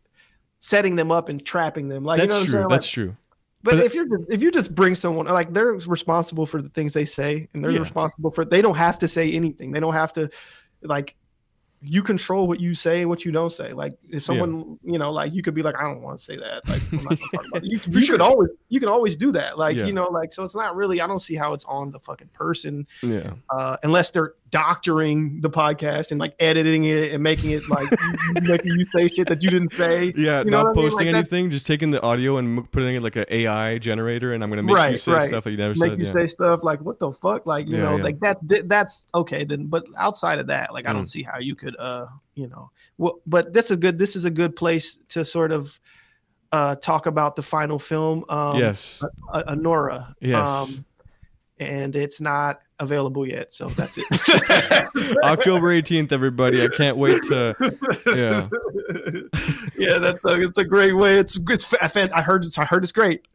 setting them up and trapping them, like That's you know what true. I'm saying? That's Like, true. but, but- if you're if you just bring someone like they're responsible for the things they say and they're Yeah. responsible for they don't have to say anything. They don't have to like. You control what you say and what you don't say. Like if someone, you know, like you could be like, I don't want to say that. Like I'm not gonna talk about it. You, you sure. could always, you can always do that. Like Yeah. you know, like so it's not really. I don't see how it's on the fucking person Yeah. uh, unless they're doctoring the podcast and like editing it and making it like making you say shit that you didn't say. Yeah, you know not what I mean? posting Like, anything, just taking the audio and m- putting it like an A I generator, and I'm gonna make Right, you say right. stuff that you never make said. you yeah. say stuff like what the fuck, like you Yeah, know, yeah. like that's that's okay then. But outside of that, like I don't Mm. see how you could, uh, you know, well, but that's a good. This is a good place to sort of uh talk about the final film. Um, Yes. uh, Anora. Yes. Um, and it's not available yet, so that's it. October eighteenth, everybody. I can't wait to. Yeah. yeah, that's a, it's a great way. It's it's. fa- fan- I heard it's. I heard it's great.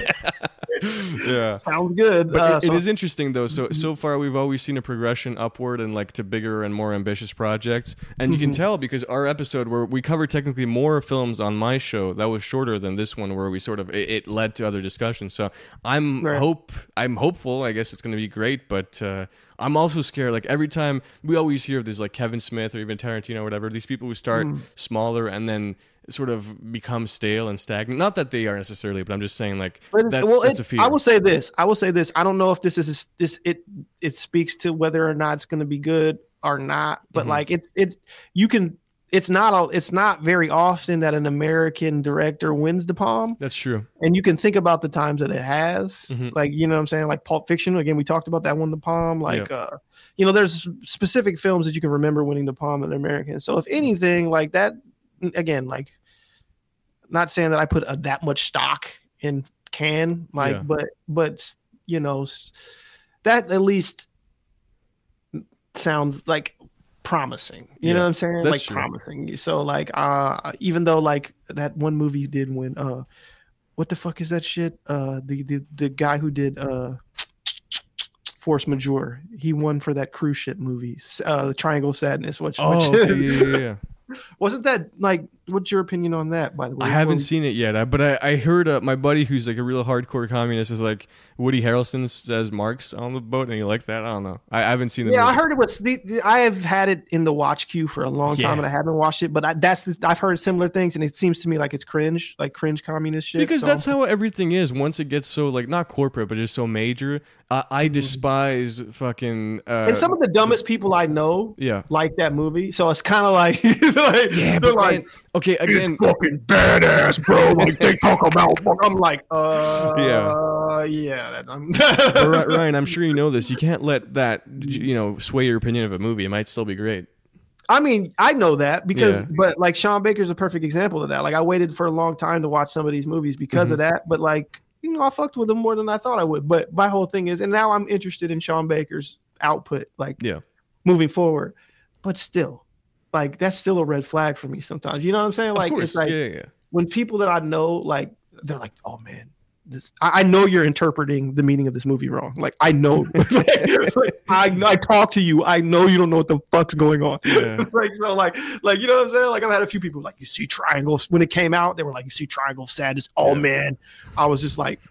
Yeah. Sounds good. But Uh, it, so- it is interesting though. So so far we've always seen a progression upward and like to bigger and more ambitious projects. And you can tell because our episode where we covered technically more films on my show that was shorter than this one where we sort of it, it led to other discussions. So I'm Right. hope I'm hopeful. I guess it's going to be great, but uh, I'm also scared. Like every time we always hear of this, like Kevin Smith or even Tarantino or whatever, these people who start smaller and then sort of become stale and stagnant. Not that they are necessarily, but I'm just saying like But, that's, well, that's it- a fear. I will say this. I will say this. I don't know if this is this. It it speaks to whether or not it's going to be good or not. But Mhm. like it's it's you can. It's not all. It's not very often that an American director wins the palm, That's true. and you can think about the times that it has. Mhm. Like you know what I'm saying. Like Pulp Fiction. Again, we talked about that one the palm. Like uh, you know, there's specific films that you can remember winning the palm in American. So if anything, like that, again, like. Not saying that I put a, that much stock in Can, like, Yeah. but but you know, s- that at least sounds like promising. You Yeah, know what I'm saying? that's Like true. promising. So like, uh, even though like that one movie did win, uh, what the fuck is that shit? Uh, the the the guy who did uh. Force Majeure. He won for that cruise ship movie, uh, the Triangle of Sadness. Which, Oh, which okay, yeah, yeah, yeah. wasn't that like? What's your opinion on that? By the way, I haven't What- seen it yet, I- but I, I heard uh, my buddy who's like a real hardcore communist is like Woody Harrelson says Marx on the boat, and you like that? I don't know. I, I haven't seen the Yeah, I movie. heard it was. The, the, I have had it in the watch queue for a long time, Yeah. and I haven't watched it. But I, that's the, I've heard similar things, and it seems to me like it's cringe, like cringe communist shit. Because so- that's how everything is. Once it gets so like not corporate, but just so major, I, I despise fucking. Uh, And some of the dumbest people I know yeah. like that movie, so it's kind of like, like Yeah, they're but like, man, okay, again, fucking badass, bro. Like they talk about. I'm like, uh, Yeah. yeah. That, I'm but Ry- Ryan, I'm sure you know this. You can't let that you know sway your opinion of a movie. It might still be great. I mean, I know that because, Yeah. but like Sean Baker's a perfect example of that. Like I waited for a long time to watch some of these movies because of Mm-hmm. that. But like, you know, I fucked with him more than I thought I would. But my whole thing is, and now I'm interested in Sean Baker's output, like Yeah. moving forward. But still, like that's still a red flag for me sometimes. You know what I'm saying? Like of course. it's like yeah, yeah. when people that I know, like they're like, oh man. This, I, I know you're interpreting the meaning of this movie wrong. Like I know, like, I I talk to you. I know you don't know what the fuck's going on. Yeah. like so, like like you know what I'm saying. Like I've had a few people like you see triangles when it came out. They were like you see triangle of sadness. Oh Yeah. man, I was just like,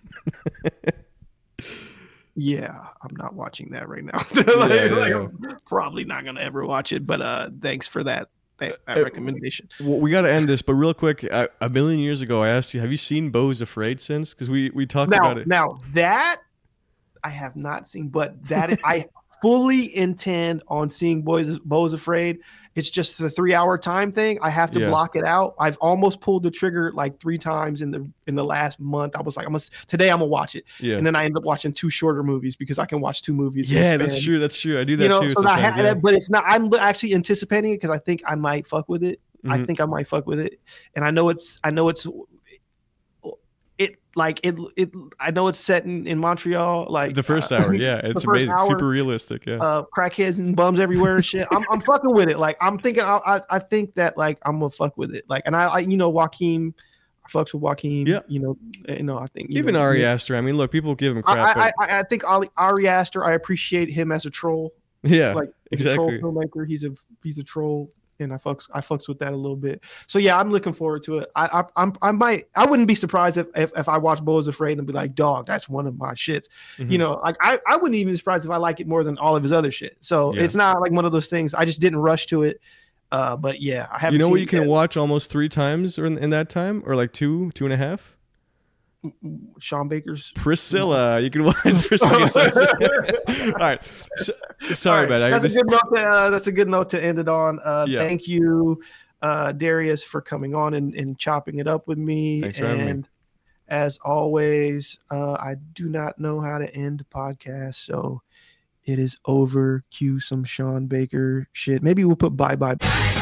yeah, I'm not watching that right now. like, Yeah, yeah, like, yeah. I'm probably not gonna ever watch it. But uh, thanks for that that, that Uh, recommendation. Well, we got to end this, but real quick, I, a million years ago, I asked you, have you seen Beau's Afraid since? Because we we talked Now, about it. now that I have not seen, but that is, I fully intend on seeing Boys Bo's Afraid. It's just the three hour time thing. I have to Yeah. block it out. I've almost pulled the trigger like three times in the in the last month. I was like, I'm gonna, today I'm gonna watch it, Yeah, and then I end up watching two shorter movies because I can watch two movies. in a yeah, that's span. true. That's true. I do that You know, too. so I sometimes, ha- yeah. but it's not. I'm actually anticipating it because I think I might fuck with it. I Mhm. think I might fuck with it, and I know it's. I know it's. It like it. It. I know it's set in, in Montreal. Like The first uh, hour, yeah, it's the first amazing, hour, super realistic. Yeah, uh, crackheads and bums everywhere and shit. I'm, I'm fucking with it. Like I'm thinking. I, I, I think that like I'm gonna fuck with it. Like, and I, I you know, Joaquin. I fucks with Joaquin. Yeah. You know. You know. I think you even know, Ari yeah. Aster. I mean, look, people give him I, crap, I, but I, I think Ali, Ari Aster. I appreciate him as a troll. yeah, Like he's a troll exactly. filmmaker. He's a he's a troll, and I fucks I fucks with that a little bit. So yeah, I'm looking forward to it. I I I'm, I might I wouldn't be surprised if, if if I watch Beau's Afraid and be like, dog, that's one of my shits. Mhm. You know, like I I wouldn't even be surprised if I like it more than all of his other shit. So Yeah. it's not like one of those things. I just didn't rush to it. Uh, but yeah, I haven't. You know seen what you it can yet. watch almost three times or in, in that time, or like two, two and a half. Sean Baker's Priscilla. You can watch Priscilla. All right. So, sorry, All right. man. I That's, a good note to, uh, that's a good note to end it on. Uh, Yeah. Thank you, uh, Darius, for coming on and, and chopping it up with me. Thanks for having me. And as always, uh, I do not know how to end podcasts, so it is over. Cue some Sean Baker shit. Maybe we'll put bye bye.